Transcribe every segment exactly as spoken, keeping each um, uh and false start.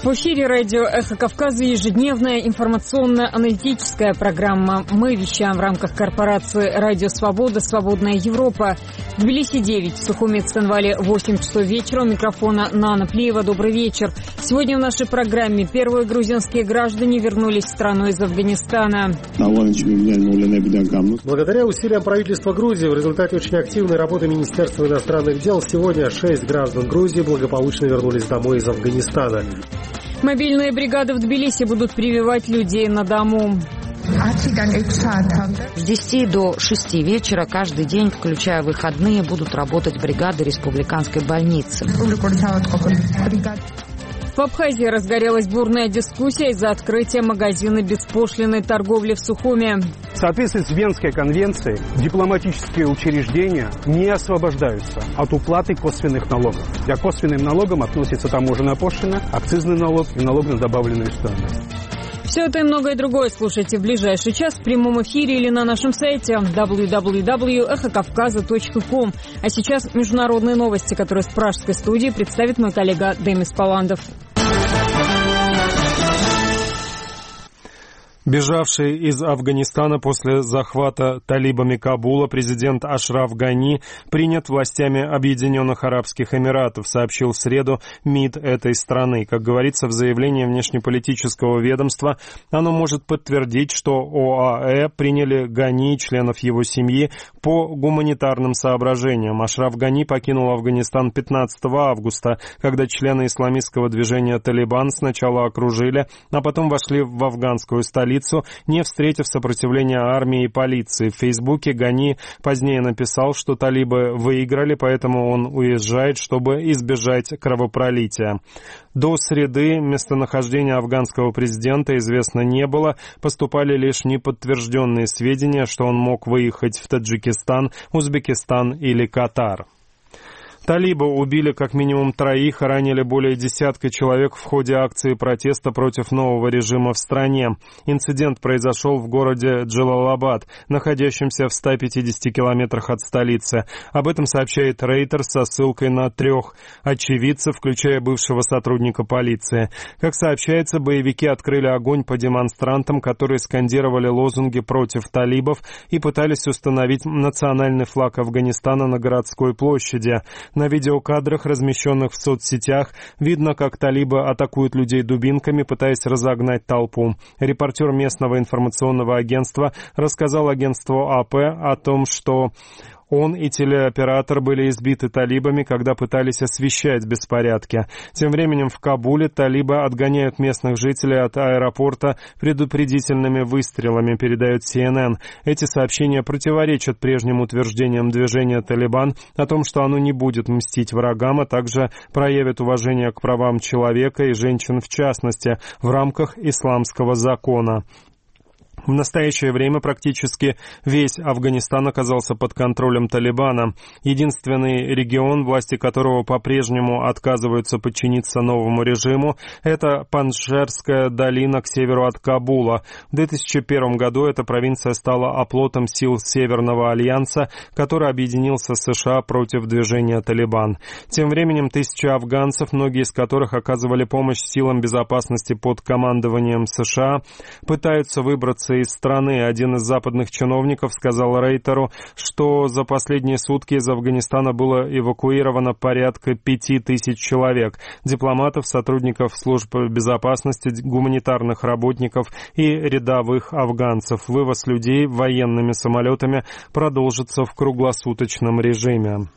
В эфире радио «Эхо Кавказа» ежедневная информационно-аналитическая программа. Мы вещаем в рамках корпорации «Радио Свобода. Свободная Европа». В Тбилиси девять, в Сухуми и Цхинвале восемь часов вечера. У микрофона Нана Плиева. Добрый вечер. Сегодня в нашей программе первые грузинские граждане вернулись в страну из Афганистана. Благодаря усилиям правительства Грузии в результате очень активной работы Министерства иностранных дел сегодня шесть граждан Грузии благополучно вернулись домой из Афганистана. Мобильные бригады в Тбилиси будут прививать людей на дому. С десяти до шести вечера каждый день, включая выходные, будут работать бригады республиканской больницы. В Абхазии разгорелась бурная дискуссия из-за открытия магазина беспошлинной торговли в Сухуми. В соответствии с Венской конвенцией дипломатические учреждения не освобождаются от уплаты косвенных налогов. К косвенным налогам относится таможенная пошлина, акцизный налог и налог на добавленную стоимость. Все это и многое другое слушайте в ближайший час в прямом эфире или на нашем сайте дабл ю дабл ю дабл ю точка эхо кавказа точка ком. А сейчас международные новости, которые с пражской студии представит мой коллега Демис Паландов. Бежавший из Афганистана после захвата талибами Кабула президент Ашраф Гани принят властями Объединенных Арабских Эмиратов, сообщил в среду МИД этой страны. Как говорится в заявлении внешнеполитического ведомства, оно может подтвердить, что ОАЭ приняли Гани и членов его семьи по гуманитарным соображениям. Ашраф Гани покинул Афганистан пятнадцатого августа, когда члены исламистского движения «Талибан» сначала окружили, а потом вошли в афганскую столицу, не встретив сопротивления армии и полиции. В Фейсбуке Гани позднее написал, что талибы выиграли, поэтому он уезжает, чтобы избежать кровопролития. До среды местонахождение афганского президента известно не было, поступали лишь неподтвержденные сведения, что он мог выехать в Таджикистан, Узбекистан или Катар. Талибы убили как минимум троих, ранили более десятка человек в ходе акции протеста против нового режима в стране. Инцидент произошел в городе Джалалабад, находящемся в ста пятидесяти километрах от столицы. Об этом сообщает Reuters со ссылкой на трех очевидцев, включая бывшего сотрудника полиции. Как сообщается, боевики открыли огонь по демонстрантам, которые скандировали лозунги против талибов и пытались установить национальный флаг Афганистана на городской площади. На видеокадрах, размещенных в соцсетях, видно, как талибы атакуют людей дубинками, пытаясь разогнать толпу. Репортер местного информационного агентства рассказал агентству АП о том, что он и телеоператор были избиты талибами, когда пытались освещать беспорядки. Тем временем в Кабуле талибы отгоняют местных жителей от аэропорта предупредительными выстрелами, передает Си Эн Эн. Эти сообщения противоречат прежним утверждениям движения «Талибан» о том, что оно не будет мстить врагам, а также проявит уважение к правам человека и женщин в частности в рамках исламского закона. В настоящее время практически весь Афганистан оказался под контролем Талибана. Единственный регион, власти которого по-прежнему отказываются подчиниться новому режиму, это Панджшерская долина к северу от Кабула. В две тысячи первом году эта провинция стала оплотом сил Северного альянса, который объединился с США против движения Талибан. Тем временем тысячи афганцев, многие из которых оказывали помощь силам безопасности под командованием США, пытаются выбраться из страны. Один из западных чиновников сказал Рейтеру, что за последние сутки из Афганистана было эвакуировано порядка пяти тысяч человек. Дипломатов, сотрудников служб безопасности, гуманитарных работников и рядовых афганцев. Вывоз людей военными самолетами продолжится в круглосуточном режиме.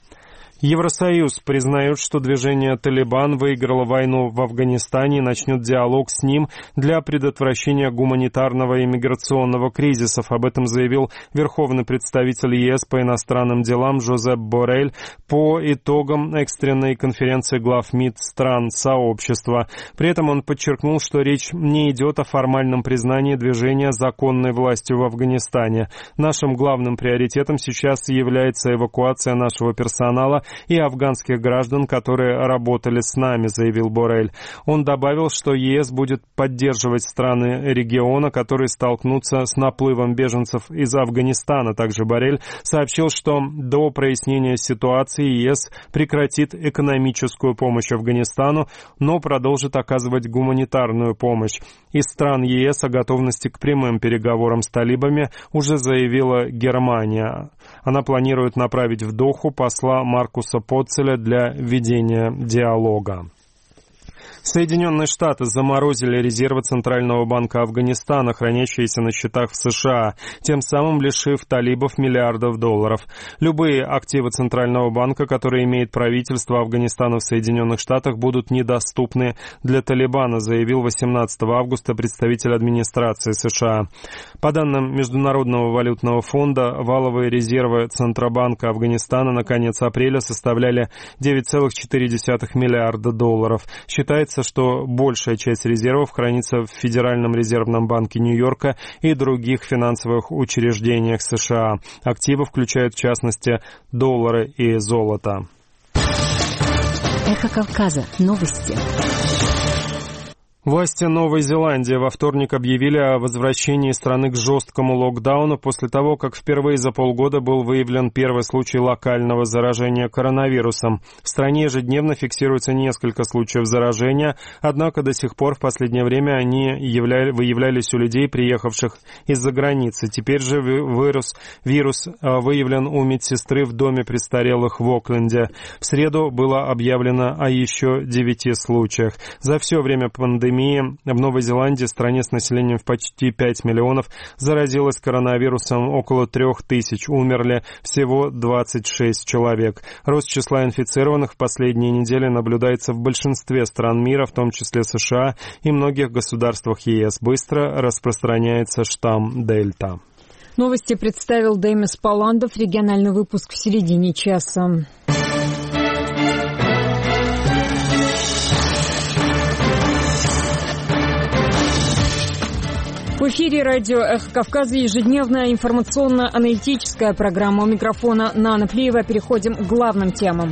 Евросоюз признает, что движение «Талибан» выиграло войну в Афганистане и начнет диалог с ним для предотвращения гуманитарного и миграционного кризисов. Об этом заявил верховный представитель ЕС по иностранным делам Жозеп Боррель по итогам экстренной конференции глав МИД стран сообщества. При этом он подчеркнул, что речь не идет о формальном признании движения законной властью в Афганистане. Нашим главным приоритетом сейчас является эвакуация нашего персонала и афганских граждан, которые работали с нами, заявил Боррель. Он добавил, что ЕС будет поддерживать страны региона, которые столкнутся с наплывом беженцев из Афганистана. Также Боррель сообщил, что до прояснения ситуации ЕС прекратит экономическую помощь Афганистану, но продолжит оказывать гуманитарную помощь. Из стран ЕС о готовности к прямым переговорам с талибами уже заявила Германия. Она планирует направить в Доху посла Маркуса Поцеля для ведения диалога. Соединенные Штаты заморозили резервы Центрального банка Афганистана, хранящиеся на счетах в США, тем самым лишив талибов миллиардов долларов. Любые активы Центрального банка, которые имеет правительство Афганистана в Соединенных Штатах, будут недоступны для Талибана, заявил восемнадцатого августа представитель администрации США. По данным Международного валютного фонда, валовые резервы Центробанка Афганистана на конец апреля составляли девять целых четыре десятых миллиарда долларов. Считается, что большая часть резервов хранится в Федеральном резервном банке Нью-Йорка и других финансовых учреждениях США. Активы включают, в частности, доллары и золото. Эхо Кавказа. Новости. Власти Новой Зеландии во вторник объявили о возвращении страны к жесткому локдауну после того, как впервые за полгода был выявлен первый случай локального заражения коронавирусом. В стране ежедневно фиксируется несколько случаев заражения, однако до сих пор в последнее время они являли, выявлялись у людей, приехавших из-за границы. Теперь же вирус, вирус выявлен у медсестры в доме престарелых в Окленде. В среду было объявлено о еще девяти случаях. За все время пандемии в Новой Зеландии, стране с населением в почти пять миллионов, заразилось коронавирусом около трех тысяч, умерли всего двадцать шесть человек. Рост числа инфицированных в последние недели наблюдается в большинстве стран мира, в том числе США и многих государствах ЕС. Быстро распространяется штамм Дельта. Новости представил Демис Паландов, региональный выпуск в середине часа. В эфире радио «Эхо Кавказа» ежедневная информационно-аналитическая программа. У микрофона Нана Плиева. Переходим к главным темам.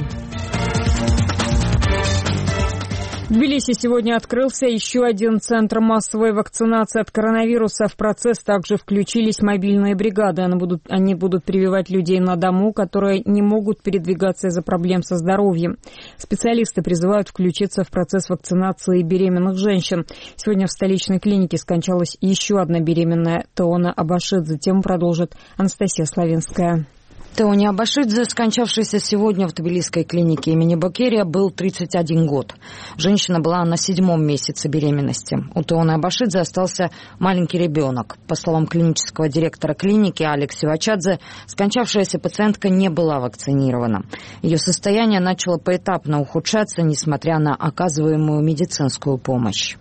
В Тбилиси сегодня открылся еще один центр массовой вакцинации от коронавируса. В процесс также включились мобильные бригады. Они будут, они будут прививать людей на дому, которые не могут передвигаться из-за проблем со здоровьем. Специалисты призывают включиться в процесс вакцинации беременных женщин. Сегодня в столичной клинике скончалась еще одна беременная, Теона Абашидзе. Тему продолжит Анастасия Славинская. Теони Абашидзе, скончавшийся сегодня в тбилисской клинике имени Бокерия, был тридцать один год. Женщина была на седьмом месяце беременности. У Теони Абашидзе остался маленький ребенок. По словам клинического директора клиники Алекси Вачадзе, скончавшаяся пациентка не была вакцинирована. Ее состояние начало поэтапно ухудшаться, несмотря на оказываемую медицинскую помощь.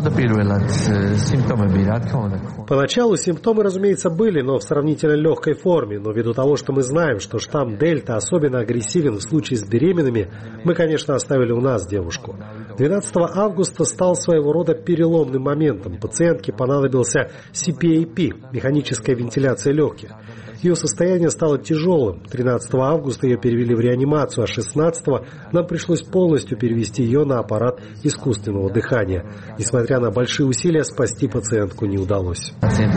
Поначалу симптомы, разумеется, были, но в сравнительно легкой форме. Но ввиду того, что мы знаем, что штамм Дельта особенно агрессивен в случае с беременными, мы, конечно, оставили у нас девушку. двенадцатого августа стал своего рода переломным моментом. Пациентке понадобился си пи эй пи – механическая вентиляция легких. Ее состояние стало тяжелым. тринадцатого августа ее перевели в реанимацию, а шестнадцатого нам пришлось полностью перевести ее на аппарат искусственного дыхания. Несмотря на большие усилия, спасти пациентку не удалось.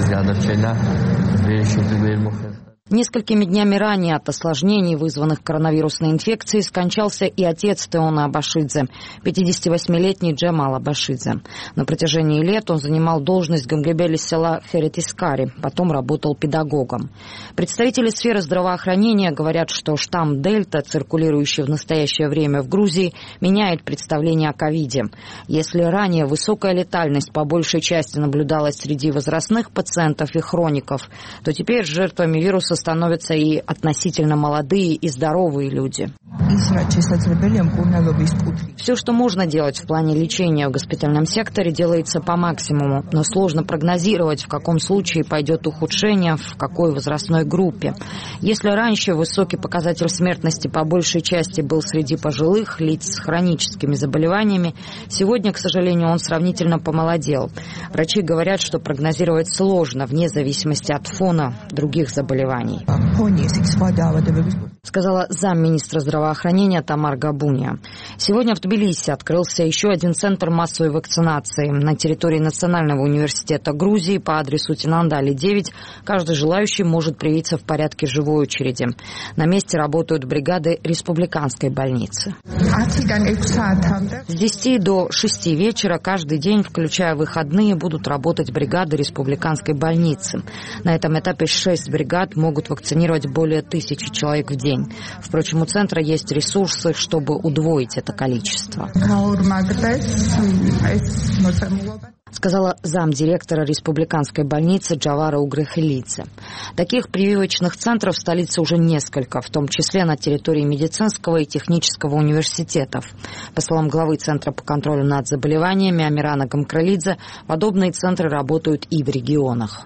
Несколькими днями ранее от осложнений, вызванных коронавирусной инфекцией, скончался и отец Теона Абашидзе, пятидесятивосьмилетний Джемал Абашидзе. На протяжении лет он занимал должность гамгебели села Херетискари, потом работал педагогом. Представители сферы здравоохранения говорят, что штамм Дельта, циркулирующий в настоящее время в Грузии, меняет представление о ковиде. Если ранее высокая летальность по большей части наблюдалась среди возрастных пациентов и хроников, то теперь жертвами вируса становятся и относительно молодые и здоровые люди. Все, что можно делать в плане лечения в госпитальном секторе, делается по максимуму, но сложно прогнозировать, в каком случае пойдет ухудшение, в какой возрастной группе. Если раньше высокий показатель смертности по большей части был среди пожилых лиц с хроническими заболеваниями, сегодня, к сожалению, он сравнительно помолодел. Врачи говорят, что прогнозировать сложно, вне зависимости от фона других заболеваний. сказала замминистра здравоохранения Тамар Габуния. Сегодня в Тбилиси открылся еще один центр массовой вакцинации. На территории Национального университета Грузии по адресу Тинандали девять каждый желающий может привиться в порядке живой очереди. На месте работают бригады республиканской больницы. С десяти до шести вечера каждый день, включая выходные, будут работать бригады республиканской больницы. На этом этапе шесть бригад могут вакцинировать более тысячи человек в день. Впрочем, у центра есть ресурсы, чтобы удвоить это количество, сказала замдиректора республиканской больницы Джавара Угрехелидзе. Таких прививочных центров в столице уже несколько, в том числе на территории медицинского и технического университетов. По словам главы Центра по контролю над заболеваниями Амирана Гамкралидзе, подобные центры работают и в регионах.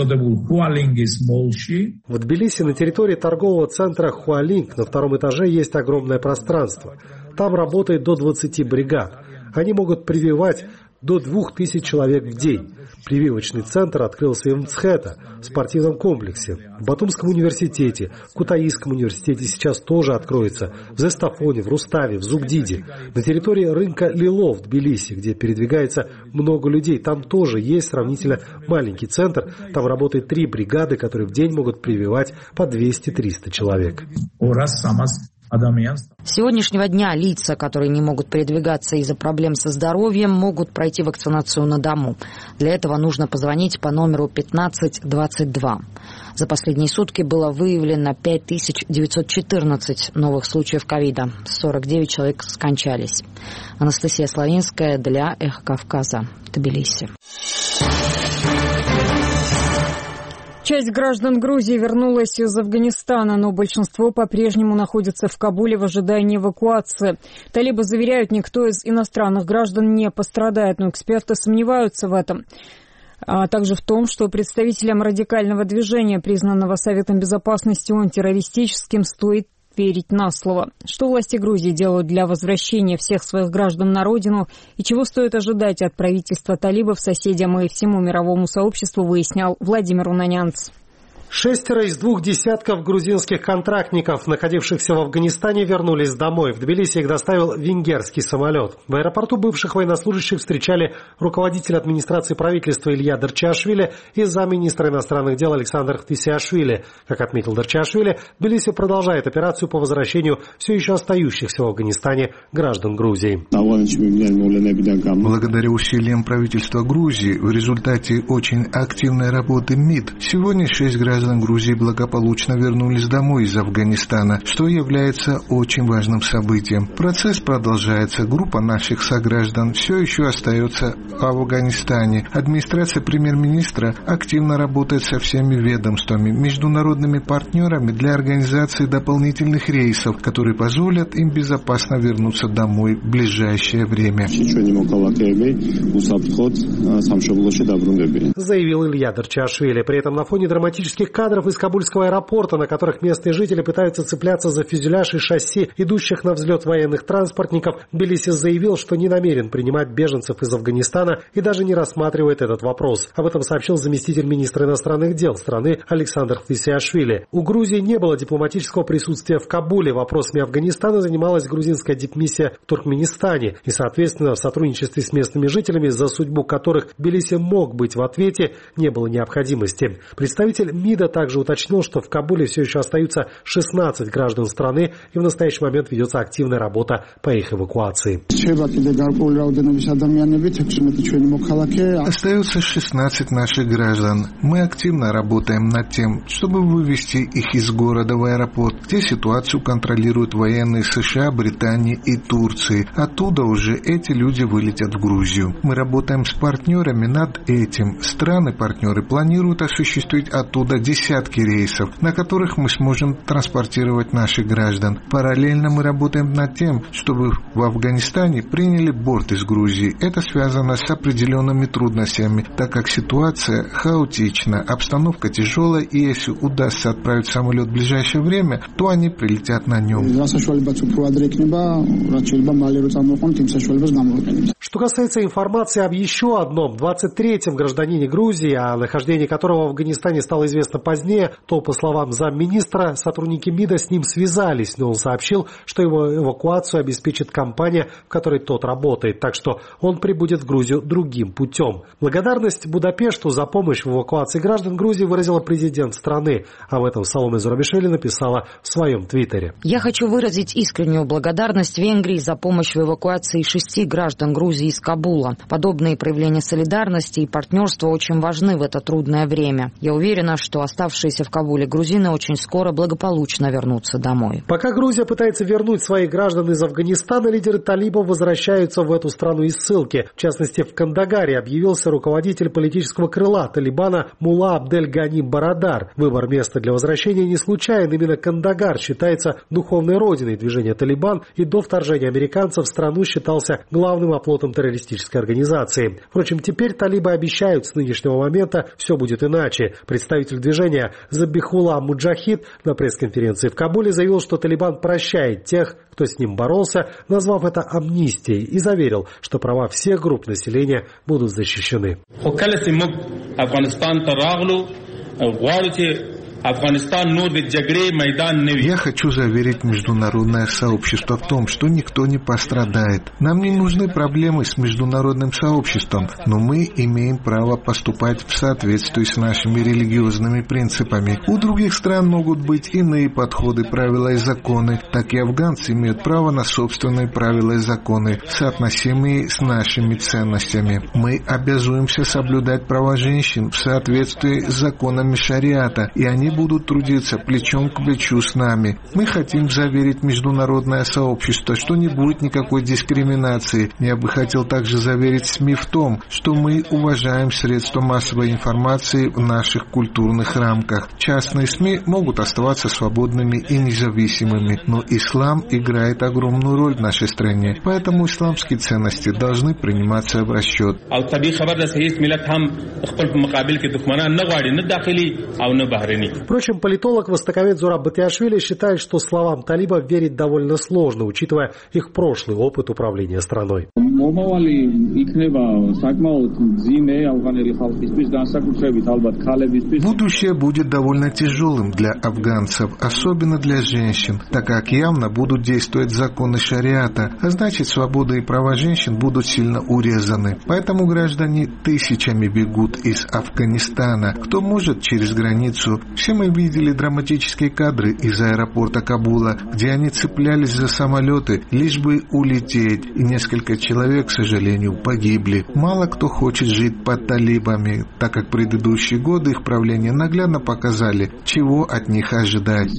В Тбилиси на территории торгового центра Хуалинг на втором этаже есть огромное пространство. Там работает до двадцати бригад. Они могут прививать до двух тысяч человек в день. Прививочный центр открылся и в Мцхета, в спортивном комплексе, в Батумском университете, в Кутаисском университете сейчас тоже откроется, в Зестафоне, в Руставе, в Зугдиде. На территории рынка Лило в Тбилиси, где передвигается много людей, там тоже есть сравнительно маленький центр. Там работает три бригады, которые в день могут прививать по двести-триста человек. С сегодняшнего дня лица, которые не могут передвигаться из-за проблем со здоровьем, могут пройти вакцинацию на дому. Для этого нужно позвонить по номеру пятнадцать двадцать два. За последние сутки было выявлено пять тысяч девятьсот четырнадцать новых случаев ковида. сорок девять человек скончались. Анастасия Славинская для Эхо Кавказа, Тбилиси. Часть граждан Грузии вернулась из Афганистана, но большинство по-прежнему находится в Кабуле в ожидании эвакуации. Талибы заверяют, никто из иностранных граждан не пострадает, но эксперты сомневаются в этом. А также в том, что представителям радикального движения, признанного Советом Безопасности антитеррористическим, стоит верить на слово. Что власти Грузии делают для возвращения всех своих граждан на родину и чего стоит ожидать от правительства талибов соседям и всему мировому сообществу, выяснял Владимир Унанянц. Шестеро из двух десятков грузинских контрактников, находившихся в Афганистане, вернулись домой. В Тбилиси их доставил венгерский самолет. В аэропорту бывших военнослужащих встречали руководитель администрации правительства Илья Дарчиашвили и замминистра иностранных дел Александр Хтисиашвили. Как отметил Дарчиашвили, Тбилиси продолжает операцию по возвращению все еще остающихся в Афганистане граждан Грузии. Благодаря усилиям правительства Грузии в результате очень активной работы МИД сегодня шесть граждан Граждан Грузии благополучно вернулись домой из Афганистана, что является очень важным событием. Процесс продолжается. Группа наших сограждан все еще остается в Афганистане. Администрация премьер-министра активно работает со всеми ведомствами, международными партнерами для организации дополнительных рейсов, которые позволят им безопасно вернуться домой в ближайшее время. Заявил Илья Дарчиашвили. При этом на фоне драматических кадров из Кабульского аэропорта, на которых местные жители пытаются цепляться за фюзеляж и шасси идущих на взлет военных транспортников, Тбилиси заявил, что не намерен принимать беженцев из Афганистана и даже не рассматривает этот вопрос. Об этом сообщил заместитель министра иностранных дел страны Александр Хтисиашвили. У Грузии не было дипломатического присутствия в Кабуле. Вопросами Афганистана занималась грузинская дипмиссия в Туркменистане. И, соответственно, в сотрудничестве с местными жителями, за судьбу которых Тбилиси мог быть в ответе, не было необходимости. Представитель МИДа также уточнил, что в Кабуле все еще остаются шестнадцать граждан страны, и в настоящий момент ведется активная работа по их эвакуации. Остается шестнадцать наших граждан. Мы активно работаем над тем, чтобы вывести их из города в аэропорт, где ситуацию контролируют военные США, Британии и Турции. Оттуда уже эти люди вылетят в Грузию. Мы работаем с партнерами над этим. Страны-партнеры планируют осуществить оттуда десятки рейсов, на которых мы сможем транспортировать наших граждан. Параллельно мы работаем над тем, чтобы в Афганистане приняли борт из Грузии. Это связано с определенными трудностями, так как ситуация хаотична, обстановка тяжелая, и если удастся отправить самолет в ближайшее время, то они прилетят на нем. Что касается информации об еще одном двадцать третьем гражданине Грузии, о нахождении которого в Афганистане стало известно это позднее, то, по словам замминистра, сотрудники МИДа с ним связались, но он сообщил, что его эвакуацию обеспечит компания, в которой тот работает, так что он прибудет в Грузию другим путем. Благодарность Будапешту за помощь в эвакуации граждан Грузии выразила президент страны. Об этом Саломе Зурабишвили написала в своем твиттере. Я хочу выразить искреннюю благодарность Венгрии за помощь в эвакуации шести граждан Грузии из Кабула. Подобные проявления солидарности и партнерства очень важны в это трудное время. Я уверена, что оставшиеся в Кабуле грузины очень скоро благополучно вернутся домой. Пока Грузия пытается вернуть своих граждан из Афганистана, лидеры талибов возвращаются в эту страну из ссылки. В частности, в Кандагаре объявился руководитель политического крыла Талибана Мулла Абдель Гани Барадар. Выбор места для возвращения не случайен. Именно Кандагар считается духовной родиной движения Талибан и до вторжения американцев в страну считался главным оплотом террористической организации. Впрочем, теперь талибы обещают, с нынешнего момента все будет иначе. Представитель движения Забихулла Муджахид на пресс-конференции в Кабуле заявил, что Талибан прощает тех, кто с ним боролся, назвав это амнистией, и заверил, что права всех групп населения будут защищены. Я хочу заверить международное сообщество в том, что никто не пострадает. Нам не нужны проблемы с международным сообществом, но мы имеем право поступать в соответствии с нашими религиозными принципами. У других стран могут быть иные подходы, правила и законы, так и афганцы имеют право на собственные правила и законы, соотносимые с нашими ценностями. Мы обязуемся соблюдать права женщин в соответствии с законами шариата, и они будут трудиться плечом к плечу с нами. Мы хотим заверить международное сообщество, что не будет никакой дискриминации. Я бы хотел также заверить СМИ в том, что мы уважаем средства массовой информации в наших культурных рамках. Частные СМИ могут оставаться свободными и независимыми, но ислам играет огромную роль в нашей стране, поэтому исламские ценности должны приниматься в расчет. Впрочем, политолог, востоковед Зураб Батиашвили считает, что словам талибов верить довольно сложно, учитывая их прошлый опыт управления страной. Будущее будет довольно тяжелым для афганцев, особенно для женщин, так как явно будут действовать законы шариата, а значит, свобода и права женщин будут сильно урезаны. Поэтому граждане тысячами бегут из Афганистана. Кто может через границу? Все мы видели драматические кадры из аэропорта Кабула, где они цеплялись за самолеты, лишь бы улететь, и несколько человек, к сожалению, погибли. Мало кто хочет жить под талибами, так как предыдущие годы их правления наглядно показали, чего от них ожидать.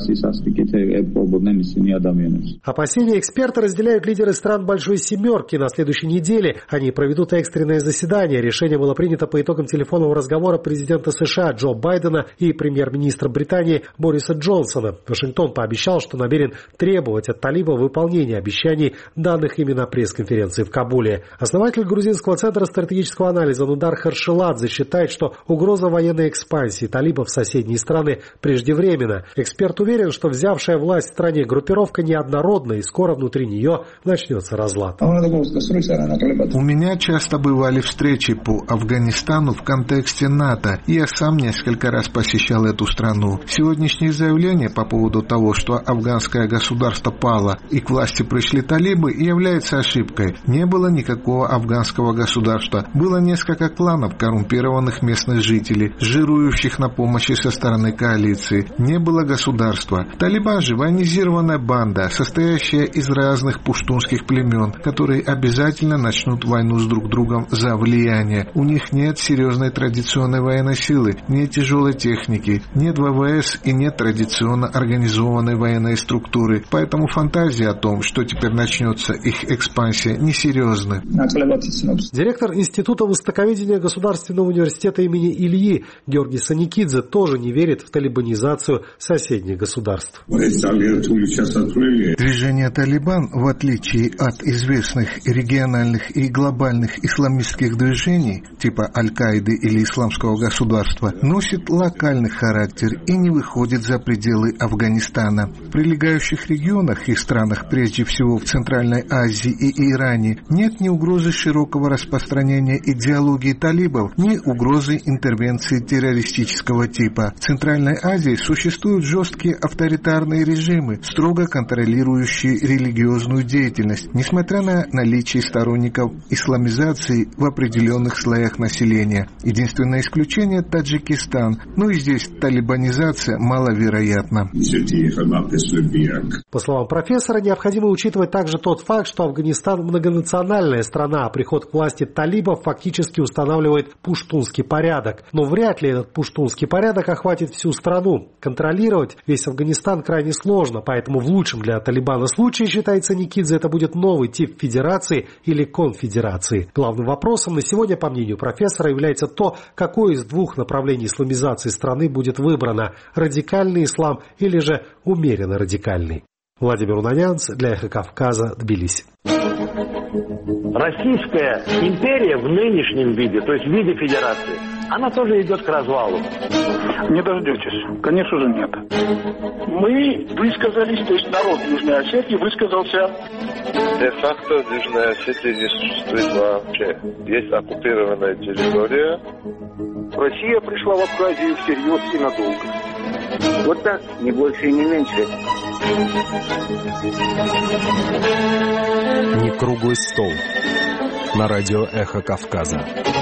Опасения эксперта разделяют лидеры стран Большой Семерки. На следующей неделе они проведут экстренное заседание. Решение было принято по итогам телефонного разговора президента США Джо Байдена и премьер-министра Британии Бориса Джонсона. Вашингтон пообещал, что намерен требовать от талибов выполнения обещаний, данных ими на пресс-конференции в Кабуле. Основатель грузинского центра стратегического анализа Нудар Харшеладзе считает, что угроза военной экспансии талибов в соседние страны преждевременна. Эксперт уверен, что взявшая власть в стране группировка неоднородна и скоро внутри нее начнется разлад. У меня часто бывали встречи по Афганистану в контексте НАТО, и я сам несколько раз посещал эту страну. Сегодняшнее заявление по поводу того, что афганское государство пало и к власти пришли талибы, является ошибкой. Не было никакого афганского государства. Было несколько кланов коррумпированных местных жителей, жирующих на помощи со стороны коалиции. Не было государства. Талибан же военизированная банда, состоящая из разных пуштунских племен, которые обязательно начнут войну с друг другом за влияние. У них нет серьезной традиционной военной силы, нет тяжелой техники, нет ВВС и нет традиционно организованной военной структуры. Поэтому фантазия о том, что теперь начнется их экспансия, несерьезна. Директор Института востоковедения Государственного университета имени Ильи Георгий Саникидзе тоже не верит в талибанизацию соседних государств. Движение «Талибан», в отличие от известных региональных и глобальных исламистских движений, типа Аль-Каиды или Исламского государства, носит локальный характер и не выходит за пределы Афганистана. В прилегающих регионах и странах, прежде всего в Центральной Азии и Иране, Афганистане нет ни угрозы широкого распространения идеологии талибов, ни угрозы интервенции террористического типа. В Центральной Азии существуют жесткие авторитарные режимы, строго контролирующие религиозную деятельность, несмотря на наличие сторонников исламизации в определенных слоях населения. Единственное исключение – Таджикистан, но и здесь талибанизация маловероятна. По словам профессора, необходимо учитывать также тот факт, что Афганистан многонациональная страна, а приход к власти талибов фактически устанавливает пуштунский порядок. Но вряд ли этот пуштунский порядок охватит всю страну. Контролировать весь Афганистан крайне сложно, поэтому в лучшем для Талибана случае, считается Никидзе, это будет новый тип федерации или конфедерации. Главным вопросом на сегодня, по мнению профессора, является то, какое из двух направлений исламизации страны будет выбрано – радикальный ислам или же умеренно радикальный. Владимир Унанянц для «Эхо Кавказа», Тбилиси. Российская империя в нынешнем виде, то есть в виде федерации, она тоже идет к развалу. Не дождетесь. Конечно же нет. Мы высказались, то есть народ Южной Осетии высказался. Де-факто Южная Осетия не существует вообще. Есть оккупированная территория. Россия пришла в Абхазию всерьез и надолго. Вот так, не больше и не меньше. Не круглый стол. На радио «Эхо Кавказа».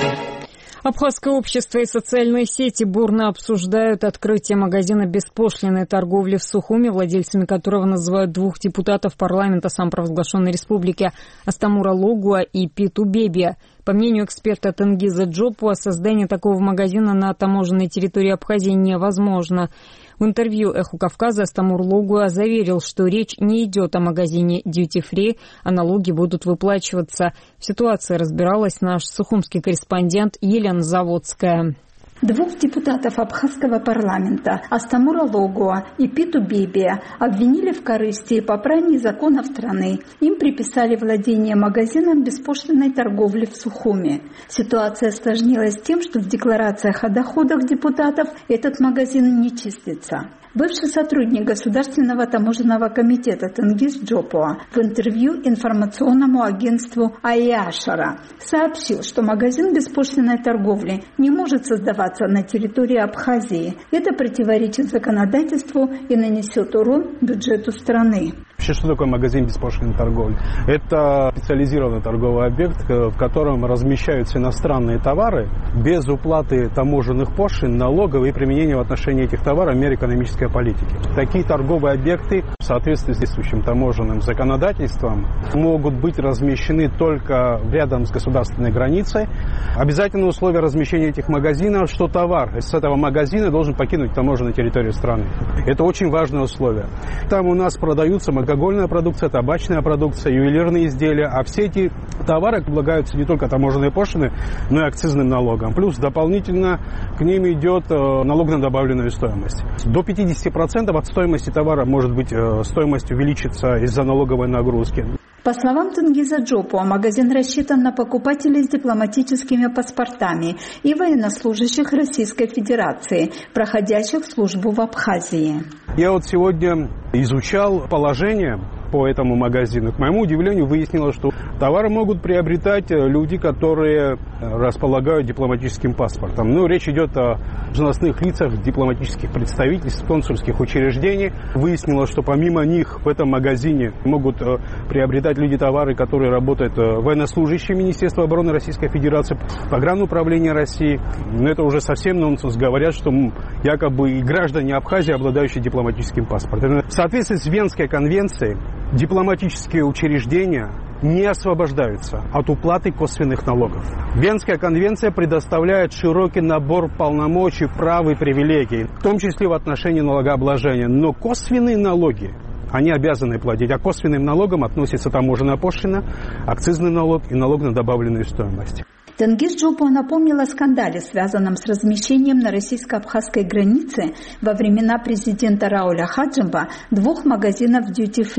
Абхазское общество и социальные сети бурно обсуждают открытие магазина беспошлинной торговли в Сухуми, владельцами которого называют двух депутатов парламента самопровозглашенной республики Астамура Логуа и Питу Бебия. По мнению эксперта Тенгиза Джопуа, создание такого магазина на таможенной территории Абхазии невозможно. В интервью «Эху Кавказа» Астамур Логуа заверил, что речь не идет о магазине Duty Free, а налоги будут выплачиваться. В ситуации разбиралась наш сухумский корреспондент Елена Заводская. Двух депутатов абхазского парламента Астамура Логуа и Питу Бебия обвинили в корысти и попрании законов страны. Им приписали владение магазином беспошлинной торговли в Сухуми. Ситуация осложнилась тем, что в декларациях о доходах депутатов этот магазин не числится. Бывший сотрудник Государственного таможенного комитета Тенгиз Джопуа в интервью информационному агентству Айашара сообщил, что магазин беспошлинной торговли не может создаваться на территории Абхазии. Это противоречит законодательству и нанесет урон бюджету страны. Вообще, что такое магазин беспошлинной торговли? Это специализированный торговый объект, в котором размещаются иностранные товары без уплаты таможенных пошлин, налогов и применения в отношении этих товаров мер экономической политики. Такие торговые объекты в соответствии с действующим таможенным законодательством могут быть размещены только рядом с государственной границей. Обязательное условие размещения этих магазинов, что товар с этого магазина должен покинуть таможенную территорию страны. Это очень важное условие. Там у нас продаются алкогольная продукция, табачная продукция, ювелирные изделия, а все эти товары облагаются не только таможенной пошлиной, но и акцизным налогом. Плюс дополнительно к ним идет налог на добавленную стоимость. До пятьдесят процентов от стоимости товара может быть стоимость увеличится из-за налоговой нагрузки. По словам Тенгиза Джопуа, магазин рассчитан на покупателей с дипломатическими паспортами и военнослужащих Российской Федерации, проходящих службу в Абхазии. Я вот сегодня изучал положение по этому магазину. К моему удивлению, выяснилось, что товары могут приобретать люди, которые располагают дипломатическим паспортом. Ну, речь идет о должностных лицах дипломатических представительств, консульских учреждений. Выяснилось, что помимо них в этом магазине могут приобретать люди товары, которые работают военнослужащие Министерства обороны Российской Федерации, Программное управление России. Но это уже совсем нонсенс. Говорят, что якобы и граждане Абхазии, обладающие дипломатическим паспортом. В соответствии с Венской конвенцией, дипломатические учреждения не освобождаются от уплаты косвенных налогов. Венская конвенция предоставляет широкий набор полномочий, прав и привилегий, в том числе в отношении налогообложения. Но косвенные налоги они обязаны платить, а косвенным налогом относится таможенная пошлина, акцизный налог и налог на добавленную стоимость. Тенгиз Джопуа напомнил о скандале, связанном с размещением на российско-абхазской границе во времена президента Рауля Хаджимба двух магазинов Duty Free.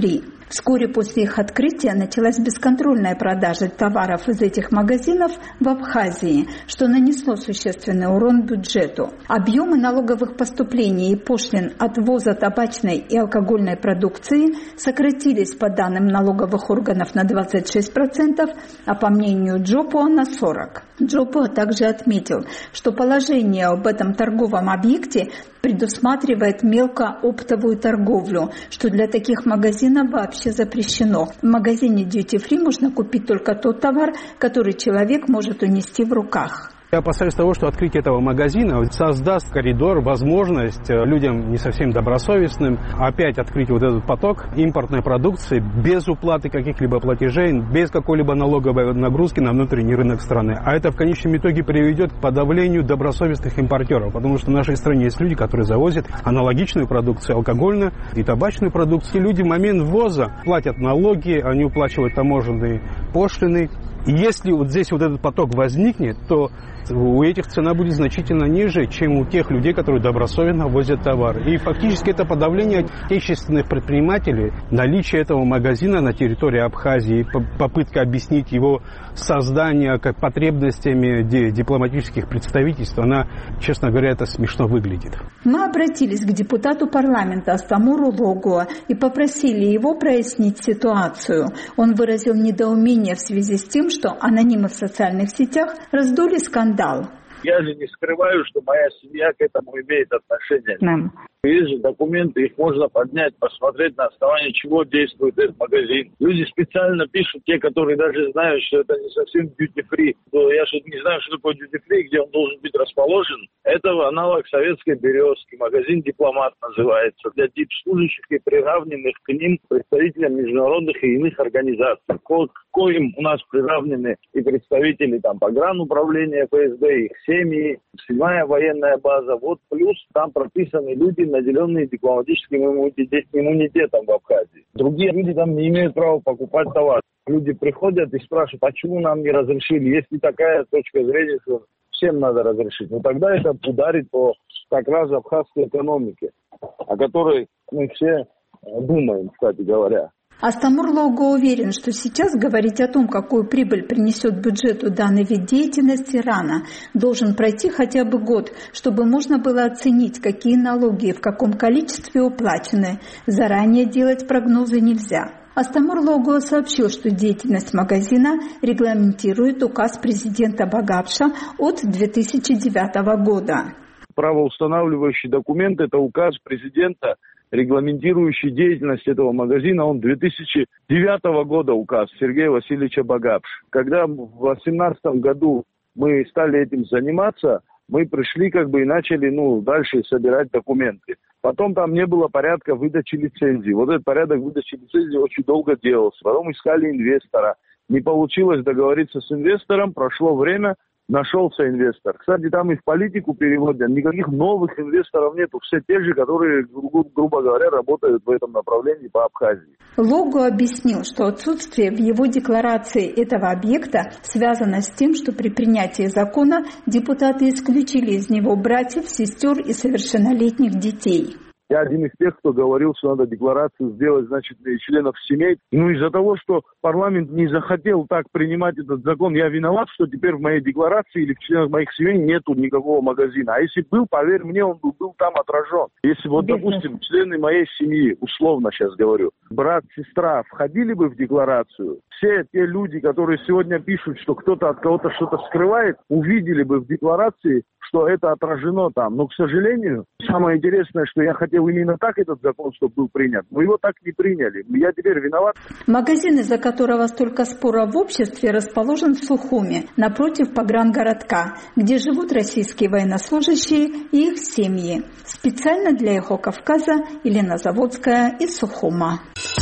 Вскоре после их открытия началась бесконтрольная продажа товаров из этих магазинов в Абхазии, что нанесло существенный урон бюджету. Объемы налоговых поступлений и пошлин от ввоза табачной и алкогольной продукции сократились, по данным налоговых органов, на двадцать шесть процентов, а по мнению Джопо на сорок процентов. Джопо также отметил, что положение об этом торговом объекте предусматривает мелкооптовую торговлю, что для таких магазинов вообще запрещено. В магазине Duty Free можно купить только тот товар, который человек может унести в руках. Я опасаюсь того, что открытие этого магазина создаст коридор, возможность людям не совсем добросовестным опять открыть вот этот поток импортной продукции без уплаты каких-либо платежей, без какой-либо налоговой нагрузки на внутренний рынок страны. А это в конечном итоге приведет к подавлению добросовестных импортеров, потому что в нашей стране есть люди, которые завозят аналогичную продукцию, алкогольную и табачную продукцию. И люди в момент ввоза платят налоги, они уплачивают таможенные пошлины. И если вот здесь вот этот поток возникнет, то у этих цена будет значительно ниже, чем у тех людей, которые добросовестно возят товар. И фактически это подавление отечественных предпринимателей, наличие этого магазина на территории Абхазии, попытка объяснить его создание как потребностями дипломатических представительств, она, честно говоря, это смешно выглядит. Мы обратились к депутату парламента Астамуру Логуа и попросили его прояснить ситуацию. Он выразил недоумение в связи с тем, что анонимы в социальных сетях раздули скандал. Я же не скрываю, что моя семья к этому имеет отношение. Mm. Есть же документы, их можно поднять, посмотреть, на основании чего действует этот магазин. Люди специально пишут, те, которые даже знают, что это не совсем duty-free. Я же не знаю, что такое duty-free, где он должен быть расположен. Это аналог советской «Березки». Магазин «Дипломат» называется. Для дипслужащих и приравненных к ним представителям международных и иных организаций. К коим у нас приравнены и представители там погрануправления эф эс бэ, их семьи, седьмая военная база. Вот плюс там прописаны люди, наделенные дипломатическим иммунитетом в Абхазии. Другие люди там не имеют права покупать товар. Люди приходят и спрашивают, почему нам не разрешили. Если такая точка зрения, что всем надо разрешить, но тогда это ударит по как раз абхазской экономике, о которой мы все думаем, кстати говоря. Астамур Лого уверен, что сейчас говорить о том, какую прибыль принесет бюджету данный вид деятельности, рано. Должен пройти хотя бы год, чтобы можно было оценить, какие налоги и в каком количестве уплачены. Заранее делать прогнозы нельзя. Астамур Лого сообщил, что деятельность магазина регламентирует указ президента Багапша от две тысячи девятого года. Правоустанавливающий документ – это указ президента, регламентирующий деятельность этого магазина. Он две тысячи девятого года указ Сергея Васильевича Багапш. Когда в две тысячи восемнадцатом году мы стали этим заниматься, мы пришли как бы и начали ну, дальше собирать документы. Потом там не было порядка выдачи лицензии. Вот этот порядок выдачи лицензии очень долго делался. Потом искали инвестора. Не получилось договориться с инвестором, прошло время, нашелся инвестор. Кстати, там и в политику переводят. Никаких новых инвесторов нету. Все те же, которые, гру- грубо говоря, работают в этом направлении по Абхазии. Лого объяснил, что отсутствие в его декларации этого объекта связано с тем, что при принятии закона депутаты исключили из него братьев, сестер и совершеннолетних детей. Я один из тех, кто говорил, что надо декларацию сделать, значит, для членов семей. Ну, из-за того, что парламент не захотел так принимать этот закон, я виноват, что теперь в моей декларации или в членах моих семей нету никакого магазина. А если был, поверь мне, он был, был там отражен. Если вот, Бизнес. допустим, члены моей семьи, условно сейчас говорю, брат, сестра входили бы в декларацию, все те люди, которые сегодня пишут, что кто-то от кого-то что-то скрывает, увидели бы в декларации, что это отражено там. Но, к сожалению, самое интересное, что я хотел именно так этот закон, чтобы был принят, но его так не приняли. Я теперь виноват. Магазин, из-за которого столько споров в обществе, расположен в Сухуме, напротив погрангородка, где живут российские военнослужащие и их семьи. Специально для «Эхо Кавказа» Елена Заводская из Сухума.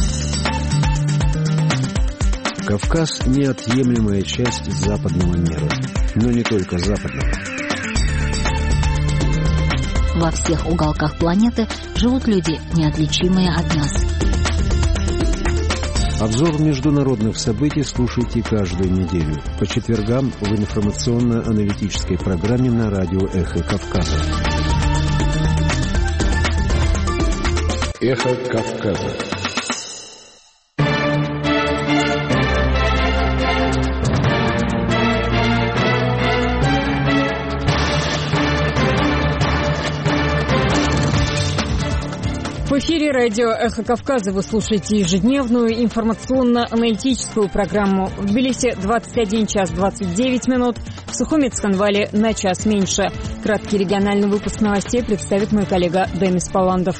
Кавказ – неотъемлемая часть западного мира, но не только западного. Во всех уголках планеты живут люди, неотличимые от нас. Обзор международных событий слушайте каждую неделю по четвергам в информационно-аналитической программе на радио «Эхо Кавказа». «Эхо Кавказа». В эфире радио «Эхо Кавказа». Вы слушаете ежедневную информационно-аналитическую программу. В Тбилиси двадцать один час двадцать девять минут, в Сухуми Цхинвале на час меньше. Краткий региональный выпуск новостей представит мой коллега Демис Паландов.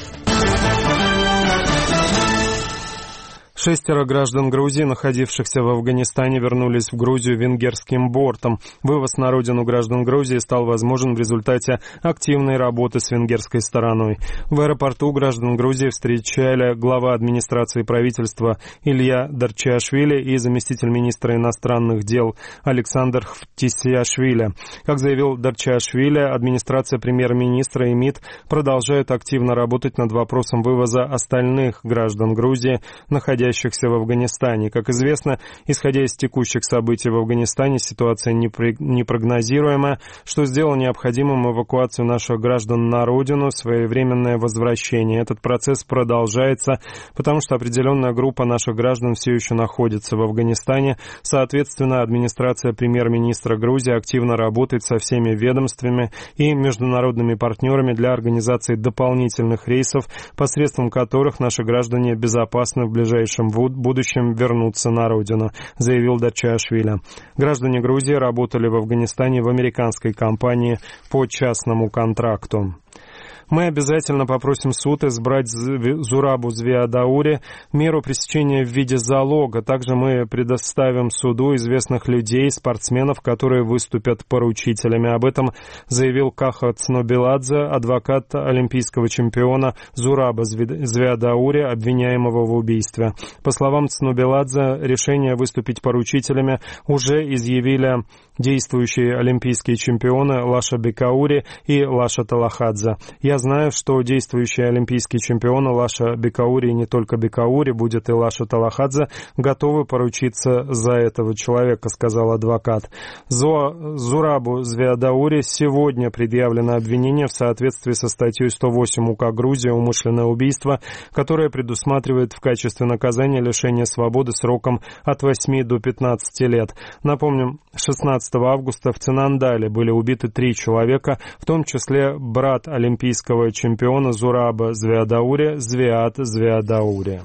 Шестеро граждан Грузии, находившихся в Афганистане, вернулись в Грузию венгерским бортом. Вывоз на родину граждан Грузии стал возможен в результате активной работы с венгерской стороной. В аэропорту граждан Грузии встречали глава администрации правительства Илья Дарчиашвили и заместитель министра иностранных дел Александр Хтисиашвили. Как заявил Дарчиашвили, администрация премьер-министра и МИД продолжают активно работать над вопросом вывоза остальных граждан Грузии, находящихся в Афганистане. Как известно, исходя из текущих событий в Афганистане, ситуация непрогнозируемая, что сделало необходимым эвакуацию наших граждан на родину, своевременное возвращение. Этот процесс продолжается, потому что определенная группа наших граждан все еще находится в Афганистане. Соответственно, администрация премьер-министра Грузии активно работает со всеми ведомствами и международными партнерами для организации дополнительных рейсов, посредством которых наши граждане безопасны в ближайшем в будущем вернуться на родину, заявил Дарчиашвили. Граждане Грузии работали в Афганистане в американской компании по частному контракту. Мы обязательно попросим суд избрать Зурабу Звиадаури меру пресечения в виде залога. Также мы предоставим суду известных людей, спортсменов, которые выступят поручителями. Об этом заявил Каха Цнобеладзе, адвокат олимпийского чемпиона Зураба Звиадаури, обвиняемого в убийстве. По словам Цнобеладзе, решение выступить поручителями уже изъявили действующие олимпийские чемпионы Лаша Бекаури и Лаша Талахадзе. Я знаю, что действующие олимпийские чемпионы Лаша Бекаури и не только Бекаури, будет и Лаша Талахадзе, готовы поручиться за этого человека, сказал адвокат. Зо... Зурабу Звиадаури сегодня предъявлено обвинение в соответствии со статьей сто восемь УК Грузии «Умышленное убийство», которое предусматривает в качестве наказания лишение свободы сроком от восьми до пятнадцати лет. Напомним, шестнадцатого августа в Цинандале были убиты три человека, в том числе брат олимпийского чемпиона Зураба Звиадаури Звиад Звиадаури.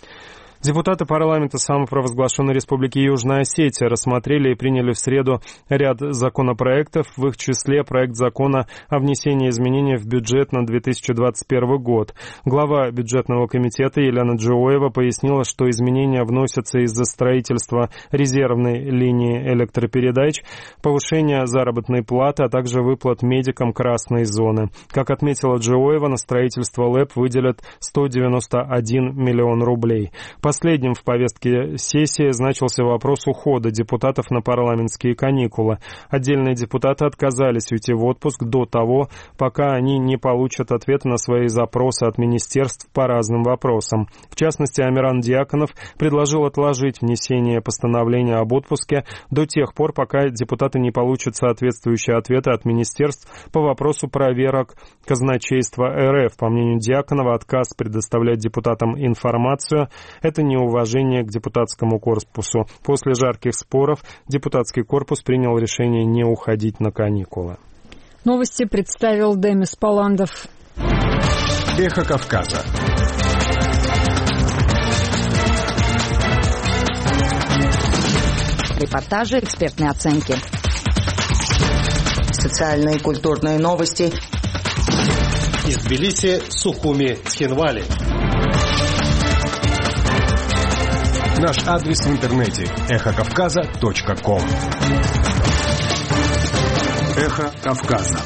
Депутаты парламента самопровозглашенной Республики Южная Осетия рассмотрели и приняли в среду ряд законопроектов, в их числе проект закона о внесении изменений в бюджет на две тысячи двадцать первый год. Глава бюджетного комитета Елена Джиоева пояснила, что изменения вносятся из-за строительства резервной линии электропередач, повышения заработной платы, а также выплат медикам красной зоны. Как отметила Джиоева, на строительство ЛЭП выделят сто девяносто один миллион рублей. Последним в повестке сессии значился вопрос ухода депутатов на парламентские каникулы. Отдельные депутаты отказались уйти в отпуск до того, пока они не получат ответы на свои запросы от министерств по разным вопросам. В частности, Амиран Дьяконов предложил отложить внесение постановления об отпуске до тех пор, пока депутаты не получат соответствующие ответы от министерств по вопросу проверок казначейства РФ. По мнению Дьяконова, отказ предоставлять депутатам информацию – это неуважение к депутатскому корпусу. После жарких споров депутатский корпус принял решение не уходить на каникулы. Новости представил Демис Паландов. Эхо Кавказа. Репортажи, экспертные оценки. Социальные и культурные новости. Из Тбилиси, Сухуми, Цхинвали. Наш адрес в интернете эхо кавказа точка ком. Эхо Кавказа.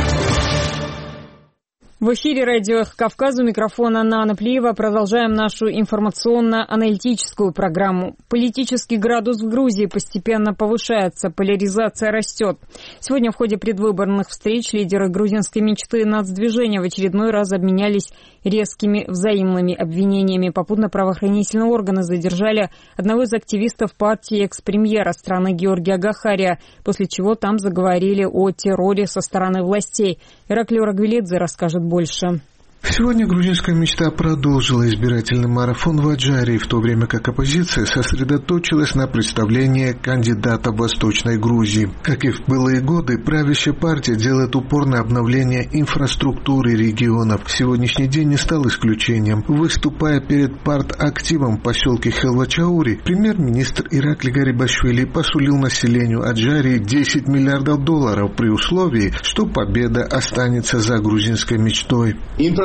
В эфире радио «Эхо Кавказа», у микрофона Нана Плиева. Продолжаем нашу информационно-аналитическую программу. Политический градус в Грузии постепенно повышается, поляризация растет. Сегодня в ходе предвыборных встреч лидеры грузинской мечты нацдвижения в очередной раз обменялись резкими взаимными обвинениями. Попутно правоохранительные органы задержали одного из активистов партии экс-премьера страны Георгия Гахария, после чего там заговорили о терроре со стороны властей. Ираклий Рагвелидзе расскажет больше. Сегодня грузинская мечта продолжила избирательный марафон в Аджарии, в то время как оппозиция сосредоточилась на представлении кандидата в Восточной Грузии. Как и в былые годы, правящая партия делает упор на обновление инфраструктуры регионов. Сегодняшний день не стал исключением. Выступая перед партактивом в поселке Хелвачаури, премьер-министр Иракли Гарибашвили посулил населению Аджарии десять миллиардов долларов при условии, что победа останется за грузинской мечтой.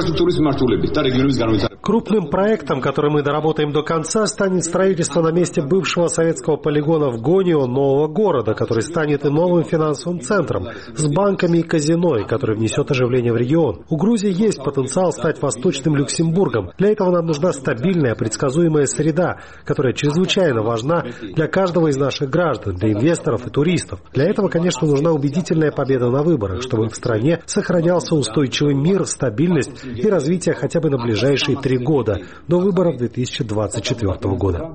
Крупным проектом, который мы доработаем до конца, станет строительство на месте бывшего советского полигона в Гонио нового города, который станет и новым финансовым центром, с банками и казино, и который внесет оживление в регион. У Грузии есть потенциал стать восточным Люксембургом. Для этого нам нужна стабильная, предсказуемая среда, которая чрезвычайно важна для каждого из наших граждан, для инвесторов и туристов. Для этого, конечно, нужна убедительная победа на выборах, чтобы в стране сохранялся устойчивый мир, стабильность и развитие хотя бы на ближайшие три года, до выборов две тысячи двадцать четвёртого года.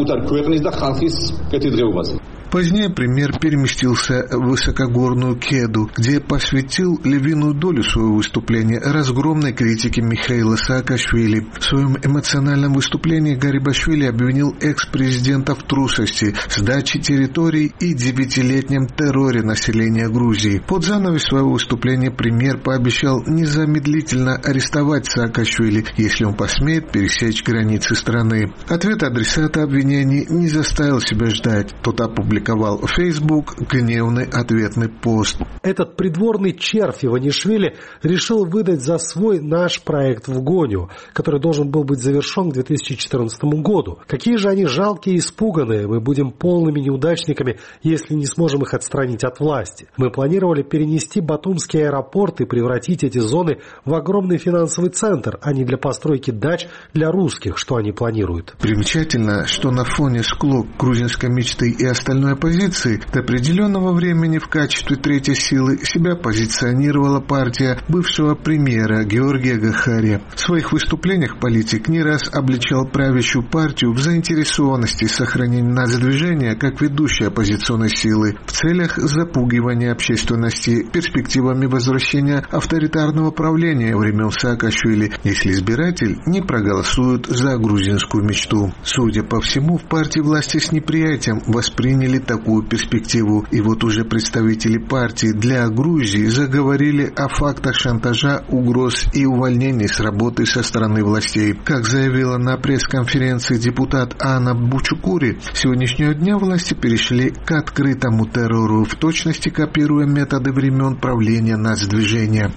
Позднее премьер переместился в высокогорную Кеду, где посвятил львиную долю своего выступления разгромной критике Михаила Саакашвили. В своем эмоциональном выступлении Гарибашвили обвинил экс-президента в трусости, сдаче территорий и девятилетнем терроре населения Грузии. Под занавес своего выступления премьер пообещал незамедлительно арестовать Саакашвили, если он посмеет пересечь границы страны. Ответ адресата обвинений не заставил себя ждать. Тот опубликовал опубликовал в Facebook гневный ответный пост. Этот придворный червь Иванишвили решил выдать за свой наш проект в Гонию, который должен был быть завершен к две тысячи четырнадцатому году. Какие же они жалкие и испуганные. Мы будем полными неудачниками, если не сможем их отстранить от власти. Мы планировали перенести Батумский аэропорт и превратить эти зоны в огромный финансовый центр, а не для постройки дач для русских, что они планируют. Примечательно, что на фоне склок грузинской мечты и остальной оппозиции до определенного времени в качестве третьей силы себя позиционировала партия бывшего премьера Георгия Гахария. В своих выступлениях политик не раз обличал правящую партию в заинтересованности сохранения нацдвижения как ведущей оппозиционной силы в целях запугивания общественности перспективами возвращения авторитарного правления времен Саакашвили, если избиратель не проголосует за грузинскую мечту. Судя по всему, в партии власти с неприятием восприняли такую перспективу, и вот уже представители партии для Грузии заговорили о фактах шантажа, угроз и увольнений с работы со стороны властей. Как заявила на пресс-конференции депутат Анна Бучукури, с сегодняшнего дня власти перешли к открытому террору, в точности копируя методы времен правления нацдвижения.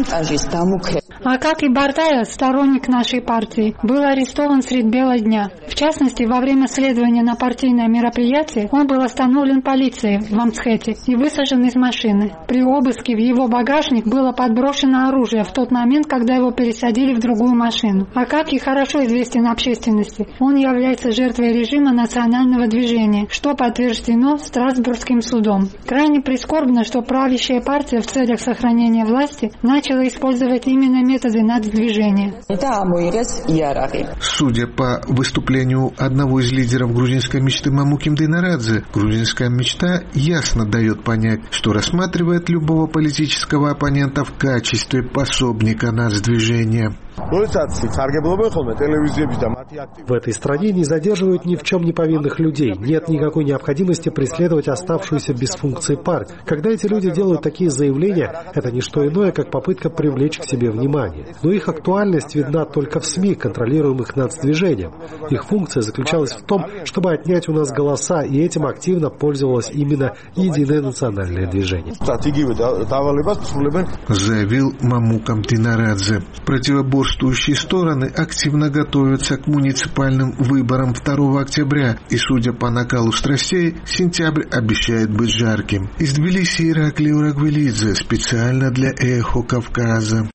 Акакий Бартаев, сторонник нашей партии, был арестован средь бела дня. В частности, во время следования на партийное мероприятие он был остановлен полицией в Амцхете и высажен из машины. При обыске в его багажник было подброшено оружие в тот момент, когда его пересадили в другую машину. Акакий хорошо известен общественности. Он является жертвой режима национального движения, что подтверждено Страсбургским судом. Крайне прискорбно, что правящая партия в целях сохранения власти начала использовать именно методы нацдвижения. Судя по выступлению одного из лидеров грузинской мечты Мамуки Мдынарадзе, грузинская мечта ясно дает понять, что рассматривает любого политического оппонента в качестве пособника нацдвижения. В этой стране не задерживают ни в чем не повинных людей. Нет никакой необходимости преследовать оставшуюся без функции партию. Когда эти люди делают такие заявления, это не что иное, как попытка привлечь к себе внимание. Но их актуальность видна только в СМИ, контролируемых нацдвижением. Их функция заключалась в том, чтобы отнять у нас голоса, и этим активно пользовалось именно Единое национальное движение. Заявил Мамука Мдынарадзе. Противоборствующие стороны активно готовятся к муниципальным выборам второго октября, и, судя по накалу страстей, сентябрь обещает быть жарким. Из Тбилиси Иракли Урагвелидзе специально для «Эхо Кавказа».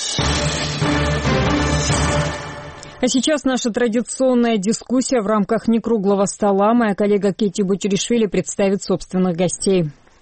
А сейчас наша традиционная дискуссия в рамках некруглого стола. Моя коллега Кетти Бутиришвили представит собственных гостей.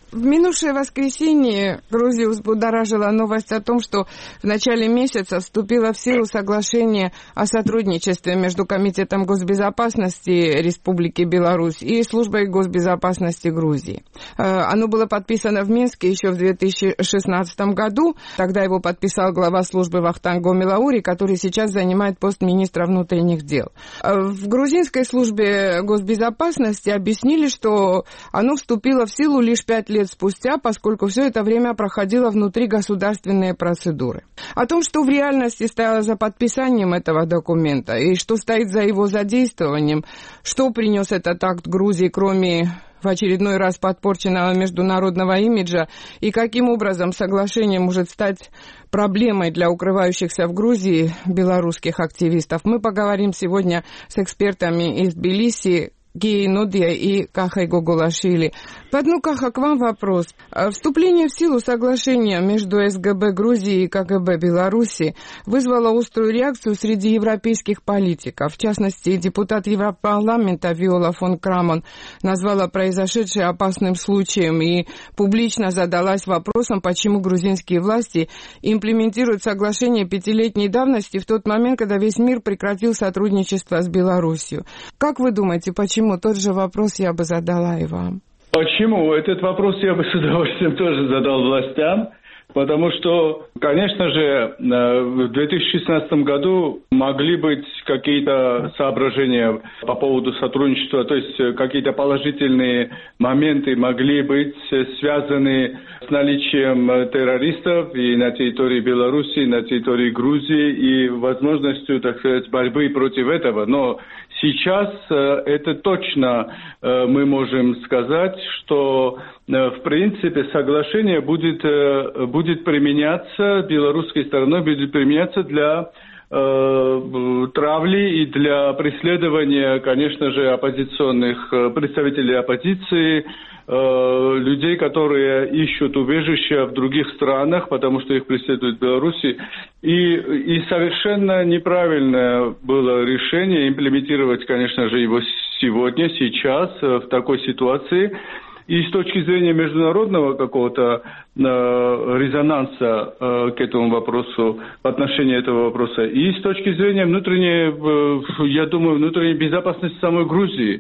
В минувшее воскресенье Грузию взбудоражила новость о том, что в начале месяца вступило в силу соглашение о сотрудничестве между Комитетом госбезопасности Республики Беларусь и Службой госбезопасности Грузии. Оно было подписано в Минске еще в две тысячи шестнадцатом году. Тогда его подписал глава службы Вахтанг Гомелаури, который сейчас занимает пост министра внутренних дел. В грузинской службе госбезопасности объяснили, что оно вступило в силу лишь пять лет спустя, поскольку все это время проходило внутри государственные процедуры. О том, что в реальности стояло за подписанием этого документа и что стоит за его задействованием, что принес этот акт Грузии, кроме в очередной раз подпорченного международного имиджа, и каким образом соглашение может стать проблемой для укрывающихся в Грузии белорусских активистов, мы поговорим сегодня с экспертами из Тбилиси, Геей Нодия и Кахой Гогулашвили. Ну, Каха, к вам вопрос. Вступление в силу соглашения между СГБ Грузии и КГБ Беларуси вызвало острую реакцию среди европейских политиков. В частности, депутат Европарламента Виола фон Крамон назвала произошедшее опасным случаем и публично задалась вопросом, почему грузинские власти имплементируют соглашение пятилетней давности в тот момент, когда весь мир прекратил сотрудничество с Беларусью. Как вы думаете, почему? Тот же вопрос я бы задала и вам. Почему? Этот вопрос я бы с удовольствием тоже задал властям, потому что, конечно же, в две тысячи шестнадцатом году могли быть какие-то соображения по поводу сотрудничества, то есть какие-то положительные моменты могли быть связаны с наличием террористов и на территории Беларуси, и на территории Грузии, и возможностью, так сказать, борьбы против этого. Но сейчас это точно мы можем сказать, что в принципе соглашение будет, будет применяться, белорусской стороной будет применяться для э, травли и для преследования, конечно же, оппозиционных представителей оппозиции, э, людей, которые ищут убежища в других странах, потому что их преследуют в Беларуси. И, и совершенно неправильное было решение имплементировать, конечно же, его сегодня, сейчас, в такой ситуации. И с точки зрения международного какого-то э, резонанса э, к этому вопросу, в отношении этого вопроса, и с точки зрения внутренней, э, я думаю, внутренней безопасности самой Грузии.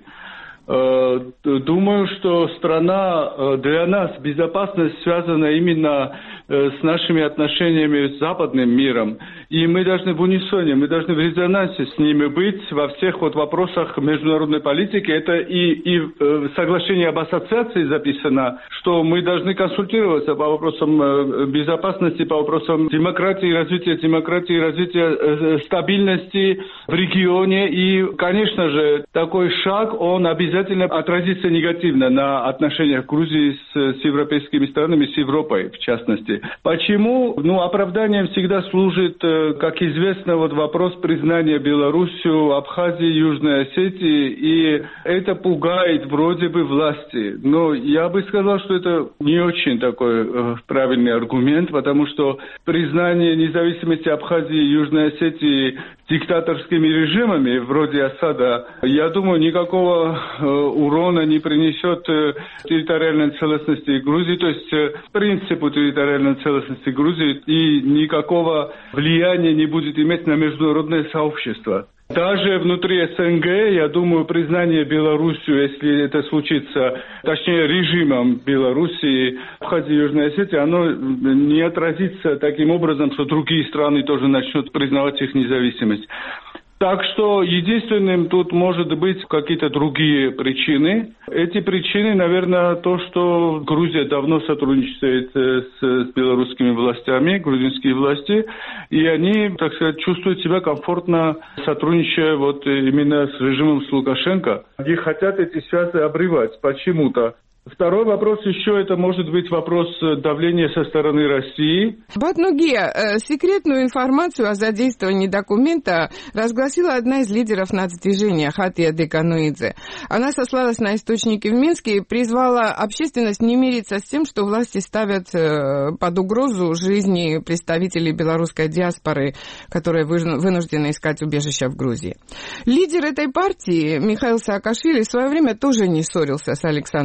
Э, думаю, что страна, э, для нас безопасность связана именно э, с нашими отношениями с западным миром. И мы должны в унисоне, мы должны в резонансе с ними быть во всех вот вопросах международной политики. Это и, и э, соглашение об ассоциации записано, что мы должны консультироваться по вопросам э, безопасности, по вопросам демократии, развития демократии, развития э, стабильности в регионе. И, конечно же, такой шаг, он обязательно отразится негативно на отношениях Грузии с, с европейскими странами, с Европой в частности. Почему? Ну, оправданием всегда служит, как известно, вот вопрос признания Белоруссию, Абхазии, Южной Осетии, и это пугает вроде бы власти. Но я бы сказал, что это не очень такой э, правильный аргумент, потому что признание независимости Абхазии и Южной Осетии диктаторскими режимами, вроде Асада, я думаю, никакого э, урона не принесет э, территориальной целостности Грузии, то есть э, принципу территориальной целостности Грузии, и никакого влияния не будет иметь на международное сообщество. Даже внутри СНГ, я думаю, признание Белоруссию, если это случится, точнее режимом Белоруссии, Абхазии и Южной Осетии, оно не отразится таким образом, что другие страны тоже начнут признавать их независимость. Так что единственным тут может быть какие-то другие причины. Эти причины, наверное, то, что Грузия давно сотрудничает с, с белорусскими властями, грузинские власти, и они, так сказать, чувствуют себя комфортно, сотрудничая вот именно с режимом с Лукашенко. Они хотят эти связи обрывать почему-то. Второй вопрос еще, это может быть вопрос давления со стороны России. Батнугия, секретную информацию о задействовании документа разгласила одна из лидеров нацдвижения Хатия Декануидзе. Она сослалась на источники в Минске и призвала общественность не мириться с тем, что власти ставят под угрозу жизни представителей белорусской диаспоры, которые вынуждены искать убежище в Грузии. Лидер этой партии Михаил Саакашвили в свое время тоже не ссорился с Александром Лукашенко.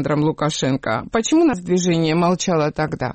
Лукашенко. Почему наше движение молчало тогда?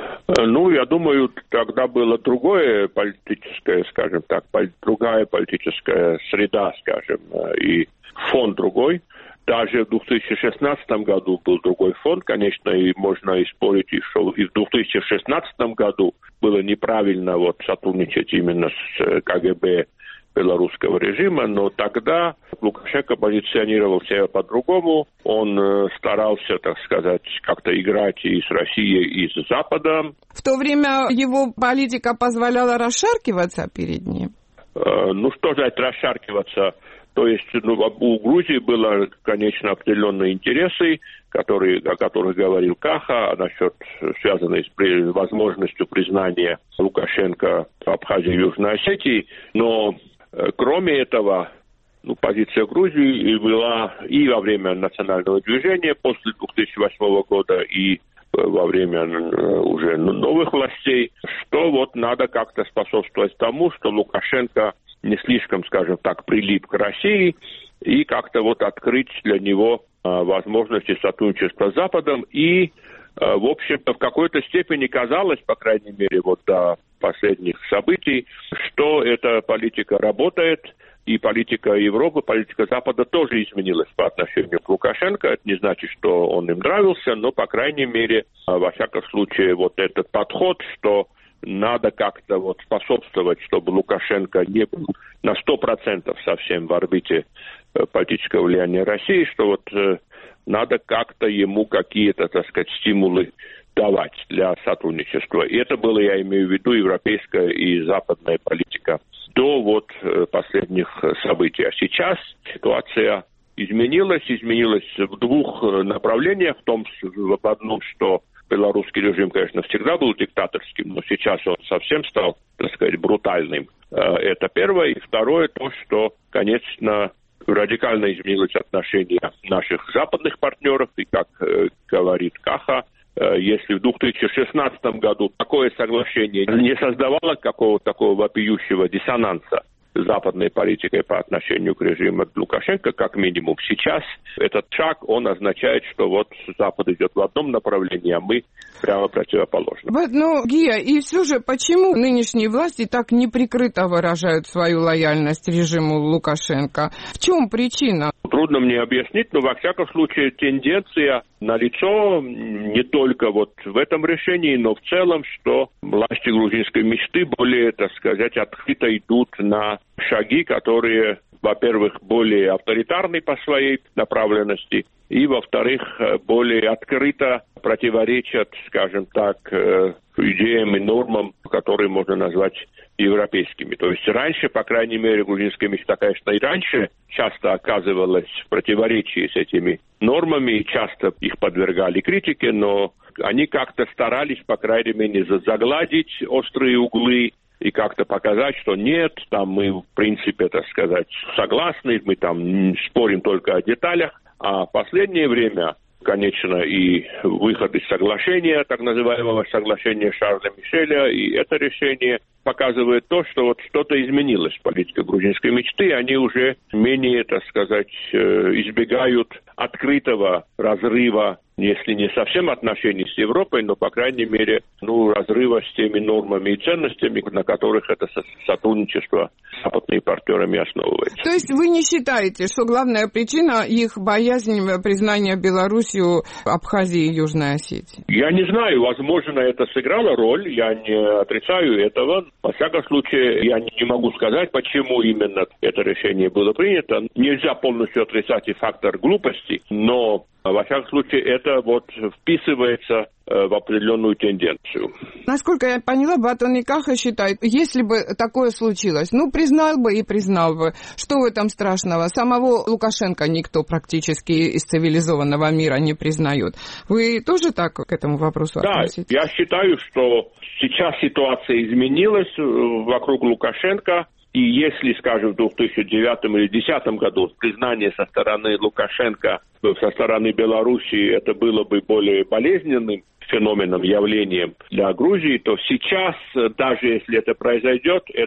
Ну, я думаю, тогда было другое политическое, скажем так, другая политическая среда, скажем, и фон другой. Даже в две тысячи шестнадцатом году был другой фон, конечно, и можно и спорить, что и в две тысячи шестнадцатом году было неправильно вот сотрудничать именно с КГБ белорусского режима, но тогда Лукашенко позиционировал себя по-другому. Он э, старался, так сказать, как-то играть и с Россией, и с Западом. В то время его политика позволяла расшаркиваться перед ним? Э, ну, что значит расшаркиваться? То есть ну, у Грузии было, конечно, определенные интересы, которые, о которых говорил Каха, насчет связанной с возможностью признания Лукашенко Абхазии и Южной Осетии, но кроме этого, ну, позиция Грузии была и во время национального движения после две тысячи восьмого года, и во время уже новых властей, что вот надо как-то способствовать тому, что Лукашенко не слишком, скажем так, прилип к России, и как-то вот открыть для него возможности сотрудничества с Западом. И, в общем-то, в какой-то степени казалось, по крайней мере, вот до последних событий, что эта политика работает, и политика Европы, политика Запада тоже изменилась по отношению к Лукашенко. Это не значит, что он им нравился, но, по крайней мере, во всяком случае, вот этот подход, что надо как-то вот способствовать, чтобы Лукашенко не был на сто процентов совсем в орбите политического влияния России, что вот э, надо как-то ему какие-то, так сказать, стимулы давать для сотрудничества. И это было, я имею в виду, европейская и западная политика до вот э, последних событий. А сейчас ситуация изменилась, изменилась в двух направлениях, в том, в одном, что белорусский режим, конечно, всегда был диктаторским, но сейчас он совсем стал, так сказать, брутальным. Это первое. И второе, то, что, конечно, радикально изменилось отношение наших западных партнеров. И, как э, говорит Каха, э, если в две тысячи шестнадцатом году такое соглашение не создавало какого-то такого вопиющего диссонанса с западной политикой по отношению к режиму Лукашенко, как минимум сейчас, этот шаг, он означает, что вот Запад идет в одном направлении, а мы прямо противоположно. Ну, Гия, и все же, почему нынешние власти так неприкрыто выражают свою лояльность режиму Лукашенко? В чем причина? Трудно мне объяснить, но во всяком случае тенденция налицо не только вот в этом решении, но в целом, что власти грузинской мечты более, так сказать, открыто идут на шаги, которые, во-первых, более авторитарны по своей направленности, и, во-вторых, более открыто противоречат, скажем так, идеям и нормам, которые можно назвать европейскими. То есть раньше, по крайней мере, грузинская мечта, конечно, и раньше часто оказывалась в противоречии с этими нормами, и часто их подвергали критике, но они как-то старались, по крайней мере, загладить острые углы и как-то показать, что нет, там мы, в принципе, так сказать, согласны, мы там спорим только о деталях. А в последнее время, конечно, и выход из соглашения, так называемого соглашения Шарля Мишеля, и это решение показывает то, что вот что-то изменилось в политике грузинской мечты. Они уже менее, так сказать, избегают открытого разрыва, если не совсем отношений с Европой, но, по крайней мере, ну, разрыва с теми нормами и ценностями, на которых это сотрудничество с западными партнерами основывается. То есть вы не считаете, что главная причина их боязнь признания Белоруссию, Абхазии и Южной Осетии? Я не знаю, возможно, это сыграло роль, я не отрицаю этого. Во всяком случае, я не могу сказать, почему именно это решение было принято. Нельзя полностью отрицать и фактор глупости, но во всяком случае, это вот вписывается э, в определенную тенденцию. Насколько я поняла, Батон и Каха считает, если бы такое случилось, ну, признал бы и признал бы. Что в этом страшного? Самого Лукашенко никто практически из цивилизованного мира не признает. Вы тоже так к этому вопросу относитесь? Да, я считаю, что сейчас ситуация изменилась вокруг Лукашенко. И если, скажем, в две тысячи девятом или две тысячи десятом году признание со стороны Лукашенко, со стороны Белоруссии, это было бы более болезненным феноменом, явлением для Грузии, то сейчас, даже если это произойдет, это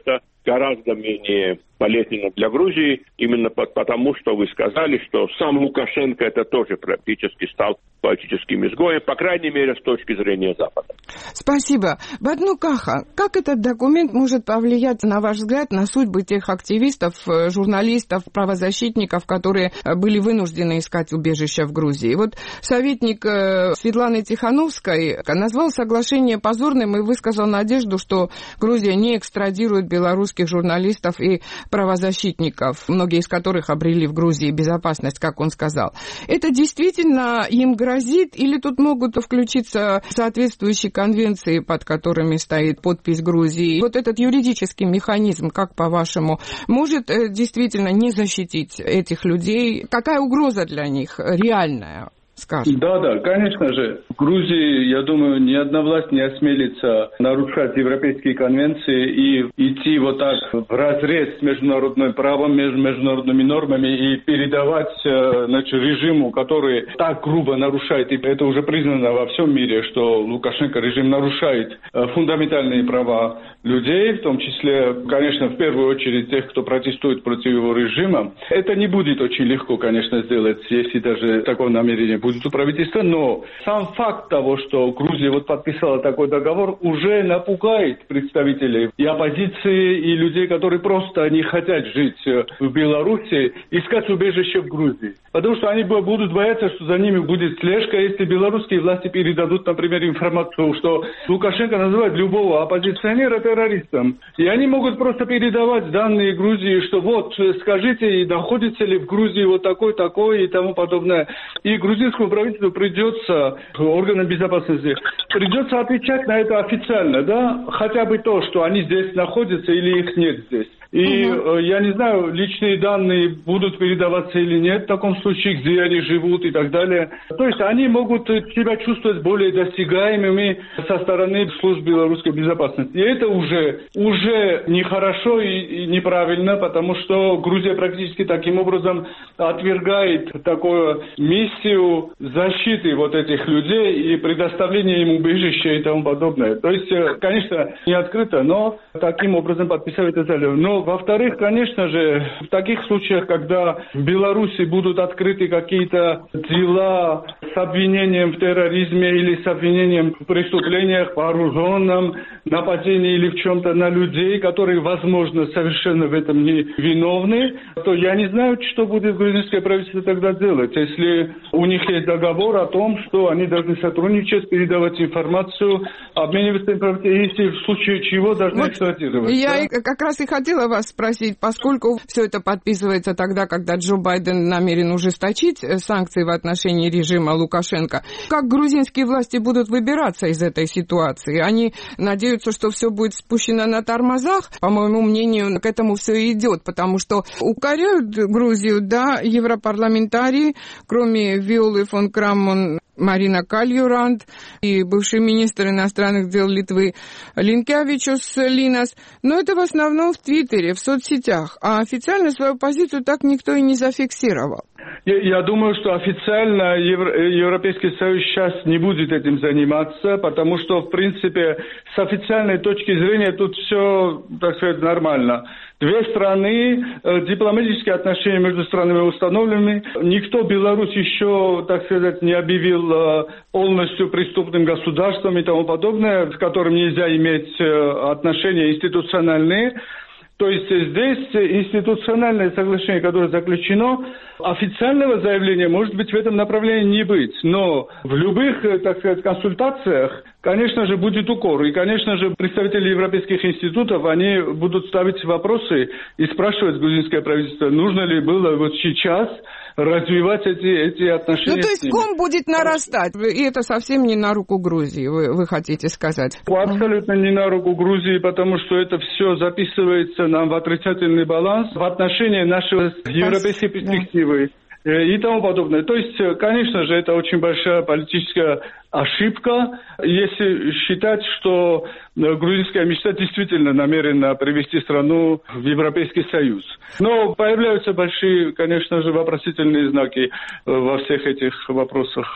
гораздо менее болезненно для Грузии, именно потому, что вы сказали, что сам Лукашенко это тоже практически стал политическим изгоем, по крайней мере, с точки зрения Запада. Спасибо. Бадну Каха, как этот документ может повлиять, на ваш взгляд, на судьбы тех активистов, журналистов, правозащитников, которые были вынуждены искать убежище в Грузии? Вот советник Светланы Тихановской назвал соглашение позорным и высказал надежду, что Грузия не экстрадирует белорусских журналистов и правозащитников, многие из которых обрели в Грузии безопасность, как он сказал. Это действительно им грозит или тут могут включиться соответствующие конвенции, под которыми стоит подпись Грузии? Вот этот юридический механизм, как по-вашему, может действительно не защитить этих людей? Какая угроза для них реальная? Скажем. Да, да, конечно же. В Грузии, я думаю, ни одна власть не осмелится нарушать европейские конвенции и идти вот так вразрез с международным правом, между международными нормами и передавать значит, режиму, который так грубо нарушает, и это уже признано во всем мире, что Лукашенко режим нарушает фундаментальные права людей, в том числе, конечно, в первую очередь тех, кто протестует против его режима. Это не будет очень легко, конечно, сделать, если даже такого намерения будет у правительства, но сам факт того, что Грузия вот подписала такой договор, уже напугает представителей и оппозиции, и людей, которые просто не хотят жить в Беларуси, искать убежище в Грузии. Потому что они будут бояться, что за ними будет слежка, если белорусские власти передадут, например, информацию, что Лукашенко называет любого оппозиционера террористом. И они могут просто передавать данные Грузии, что вот, скажите, находится ли в Грузии вот такой-такой и тому подобное. И грузинскому правительству придется, органам безопасности, придется отвечать на это официально, да, хотя бы то, что они здесь находятся или их нет здесь. И угу. я не знаю, личные данные будут передаваться или нет в таком случае, где они живут и так далее. То есть они могут себя чувствовать более досягаемыми со стороны служб белорусской безопасности. И это уже, уже нехорошо и, и неправильно, потому что Грузия практически таким образом отвергает такую миссию защиты вот этих людей и предоставления им убежища и тому подобное. То есть, конечно, не открыто, но таким образом подписывает это. Но во-вторых, конечно же, в таких случаях, когда в Беларуси будут открыты какие-то дела с обвинением в терроризме или с обвинением в преступлениях, вооруженном нападении или в чем-то на людей, которые, возможно, совершенно в этом не виновны, то я не знаю, что будет грузинское правительство тогда делать, если у них есть договор о том, что они должны сотрудничать, передавать информацию, обмениваться информацией, если в случае чего должны вот экстрадировать. Я да? как раз и хотела вас спросить, поскольку все это подписывается тогда, когда Джо Байден намерен ужесточить санкции в отношении режима Лукашенко, как грузинские власти будут выбираться из этой ситуации? Они надеются, что все будет спущено на тормозах? По моему мнению, к этому все и идет, потому что укоряют Грузию, да, европарламентарии, кроме Виолы фон Крамон, Марина Кальюрант и бывший министр иностранных дел Литвы Линкевичус Линас. Но это в основном в Твиттере, в соцсетях. А официально свою позицию так никто и не зафиксировал. Я, я думаю, что официально Евро, Европейский Союз сейчас не будет этим заниматься, потому что, в принципе, с официальной точки зрения тут все, так сказать, нормально. Две страны, дипломатические отношения между странами установлены. Никто Беларусь еще, так сказать, не объявил полностью преступным государством и тому подобное, с которым нельзя иметь отношения институциональные. То есть здесь институциональное соглашение, которое заключено, официального заявления, может быть, в этом направлении не быть. Но в любых, так сказать, консультациях, конечно же, будет укор. И, конечно же, представители европейских институтов, они будут ставить вопросы и спрашивать грузинское правительство, нужно ли было вот сейчас развивать эти, эти отношения. Ну, то есть ком будет нарастать, и это совсем не на руку Грузии, вы, вы хотите сказать? Абсолютно не на руку Грузии, потому что это все записывается нам в отрицательный баланс в отношении нашей европейской перспективы. И тому подобное. То есть, конечно же, это очень большая политическая ошибка, если считать, что грузинская мечта действительно намерена привести страну в Европейский Союз. Но появляются большие, конечно же, вопросительные знаки во всех этих вопросах.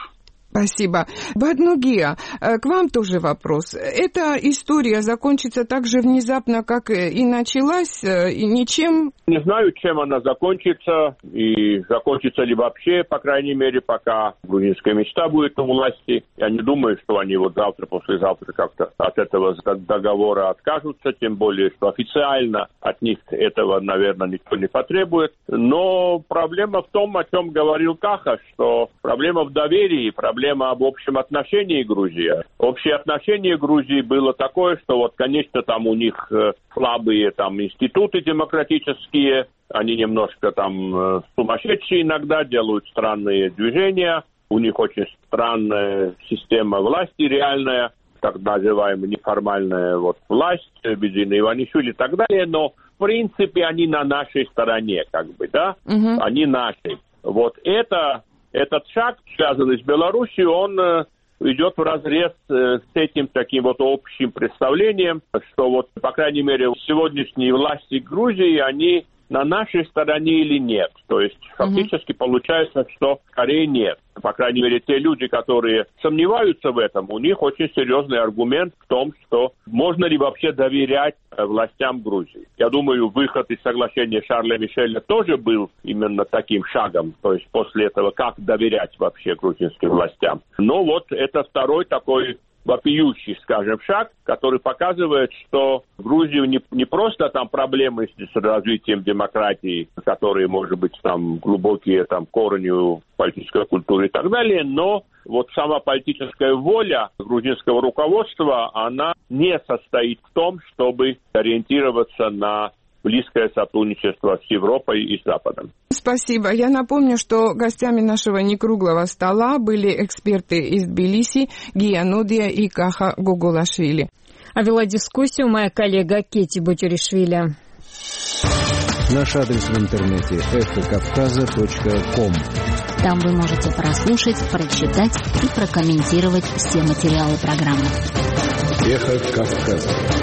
Спасибо. Баднугия, к вам тоже вопрос. Эта история закончится так же внезапно, как и началась, и ничем? Не знаю, чем она закончится, и закончится ли вообще, по крайней мере, пока грузинская мечта будет у власти. Я не думаю, что они вот завтра, послезавтра как-то от этого договора откажутся, тем более, что официально от них этого, наверное, никто не потребует. Но проблема в том, о чем говорил Каха, что проблема в доверии, проблема Проблема об общем отношении Грузии. Общее отношение Грузии было такое, что вот, конечно, там у них э, слабые там институты демократические, они немножко там э, сумасшедшие иногда, делают странные движения, у них очень странная система власти реальная, так называемая неформальная вот власть, Бедзина Иванишвили и так далее, но в принципе они на нашей стороне, как бы, да, угу. Они наши. Вот это... Этот шаг, связанный с Белоруссией, он э, идет вразрез э, с этим таким вот общим представлением, что вот, по крайней мере, сегодняшние власти Грузии, они на нашей стороне или нет. То есть фактически mm-hmm. получается, что скорее нет. По крайней мере, те люди, которые сомневаются в этом, у них очень серьезный аргумент в том, что можно ли вообще доверять властям Грузии. Я думаю, выход из соглашения Шарля Мишеля тоже был именно таким шагом. То есть после этого, как доверять вообще грузинским властям. Но вот это второй такой вопиющий, скажем, шаг, который показывает, что в Грузии не, не просто там проблемы с развитием демократии, которые, может быть, там глубокие там корни в политической культуре и так далее, но вот сама политическая воля грузинского руководства, она не состоит в том, чтобы ориентироваться на близкое сотрудничество с Европой и Западом. Спасибо. Я напомню, что гостями нашего некруглого стола были эксперты из Тбилиси Гия Нудия и Каха Гугулашвили. А вела дискуссию моя коллега Кети Бутюришвили. Наш адрес в интернете эхо кавказа точка ком. Там вы можете прослушать, прочитать и прокомментировать все материалы программы. Эхо Кавказа.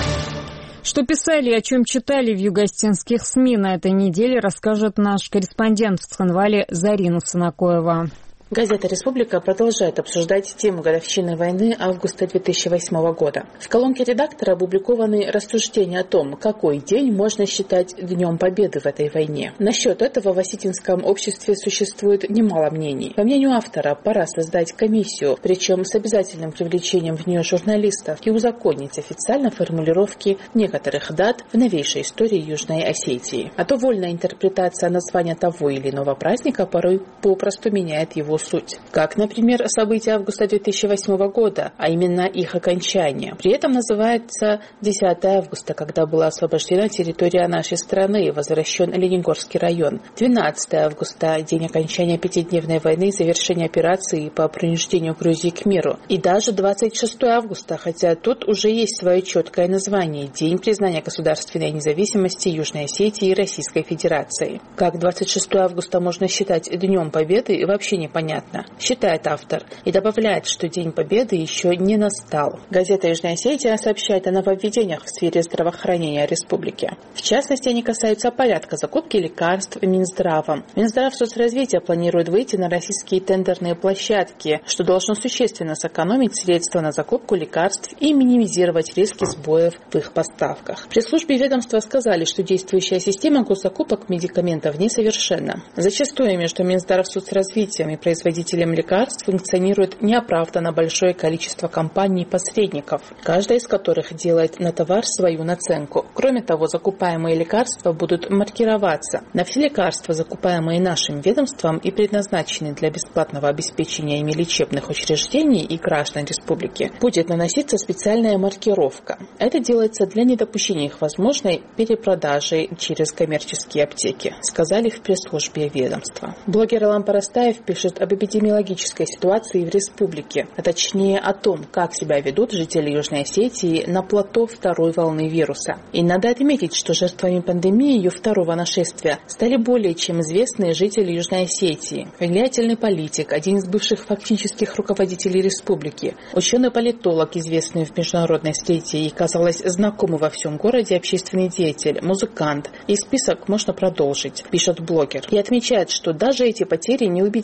Что писали и о чем читали в юго-осетинских СМИ на этой неделе, расскажет наш корреспондент в Цхинвале Зарина Санакоева. Газета «Республика» продолжает обсуждать тему годовщины войны августа две тысячи восьмого года. В колонке редактора опубликованы рассуждения о том, какой день можно считать Днем Победы в этой войне. Насчет этого в осетинском обществе существует немало мнений. По мнению автора, пора создать комиссию, причем с обязательным привлечением в нее журналистов, и узаконить официально формулировки некоторых дат в новейшей истории Южной Осетии. А то вольная интерпретация названия того или иного праздника порой попросту меняет его суть. Как, например, события августа две тысячи восьмого года, а именно их окончание. При этом называется десятое августа, когда была освобождена территория нашей страны и возвращен Ленигорский район. двенадцатое августа, день окончания пятидневной войны и завершения операции по принуждению Грузии к миру. И даже двадцать шестое августа, хотя тут уже есть свое четкое название – День признания государственной независимости Южной Осетии и Российской Федерации. Как двадцать шестое августа можно считать Днем Победы, вообще непонятно. Считает автор и добавляет, что День Победы еще не настал. Газета «Южная Осетия» сообщает о нововведениях в сфере здравоохранения республики. В частности, они касаются порядка закупки лекарств Минздравом. Минздрав соцразвития планирует выйти на российские тендерные площадки, что должно существенно сэкономить средства на закупку лекарств и минимизировать риски сбоев в их поставках. В пресс-службе ведомства сказали, что действующая система госзакупок медикаментов несовершенна. Зачастую между Минздрав соцразвитием и производителями производителям лекарств функционирует неоправданно большое количество компаний-посредников, каждая из которых делает на товар свою наценку. Кроме того, закупаемые лекарства будут маркироваться. На все лекарства, закупаемые нашим ведомством и предназначенные для бесплатного обеспечения ими лечебных учреждений и граждан республики, будет наноситься специальная маркировка. Это делается для недопущения их возможной перепродажи через коммерческие аптеки, сказали в пресс-службе ведомства. Блогер Алан Парастаев пишет об эпидемиологической ситуации в республике, а точнее о том, как себя ведут жители Южной Осетии на плато второй волны вируса. И надо отметить, что жертвами пандемии ее второго нашествия стали более чем известные жители Южной Осетии, влиятельный политик, один из бывших фактических руководителей республики, ученый-политолог, известный в международной среде и, казалось, знакомый во всем городе общественный деятель, музыкант. И список можно продолжить, пишет блогер. И отмечает, что даже эти потери не убедили граждан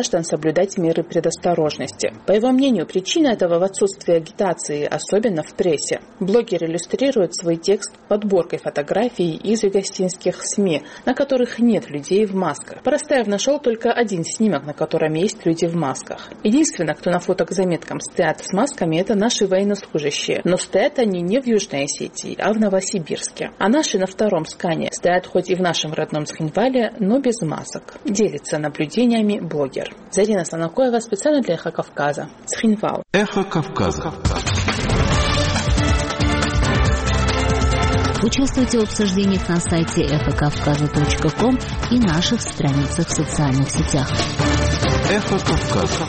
граждан соблюдать меры предосторожности. По его мнению, причина этого в отсутствии агитации, особенно в прессе. Блогер иллюстрирует свой текст подборкой фотографий из вегастинских СМИ, на которых нет людей в масках. Парастаев нашел только один снимок, на котором есть люди в масках. Единственное, кто на фотозаметкам стоят с масками, это наши военнослужащие. Но стоят они не в Южной Осетии, а в Новосибирске. А наши на втором скане стоят хоть и в нашем родном Схинвале, но без масок. Делится наблюдениями блогер. Зарина Санакоева специально для Эхо Кавказа. Схинвал. Эхо Кавказа. Участвуйте в обсуждениях на сайте эхо кавказа точка ком и наших страницах в социальных сетях. Эхо Кавказа.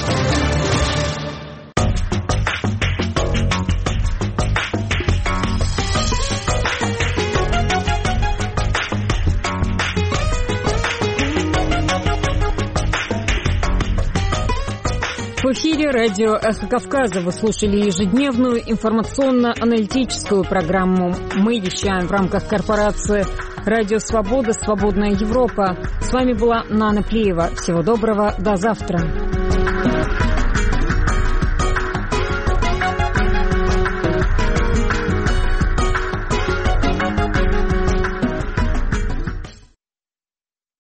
В эфире радио «Эхо Кавказа». Вы слушали ежедневную информационно-аналитическую программу. Мы вещаем в рамках корпорации «Радио Свобода. Свободная Европа». С вами была Нана Плеева. Всего доброго. До завтра.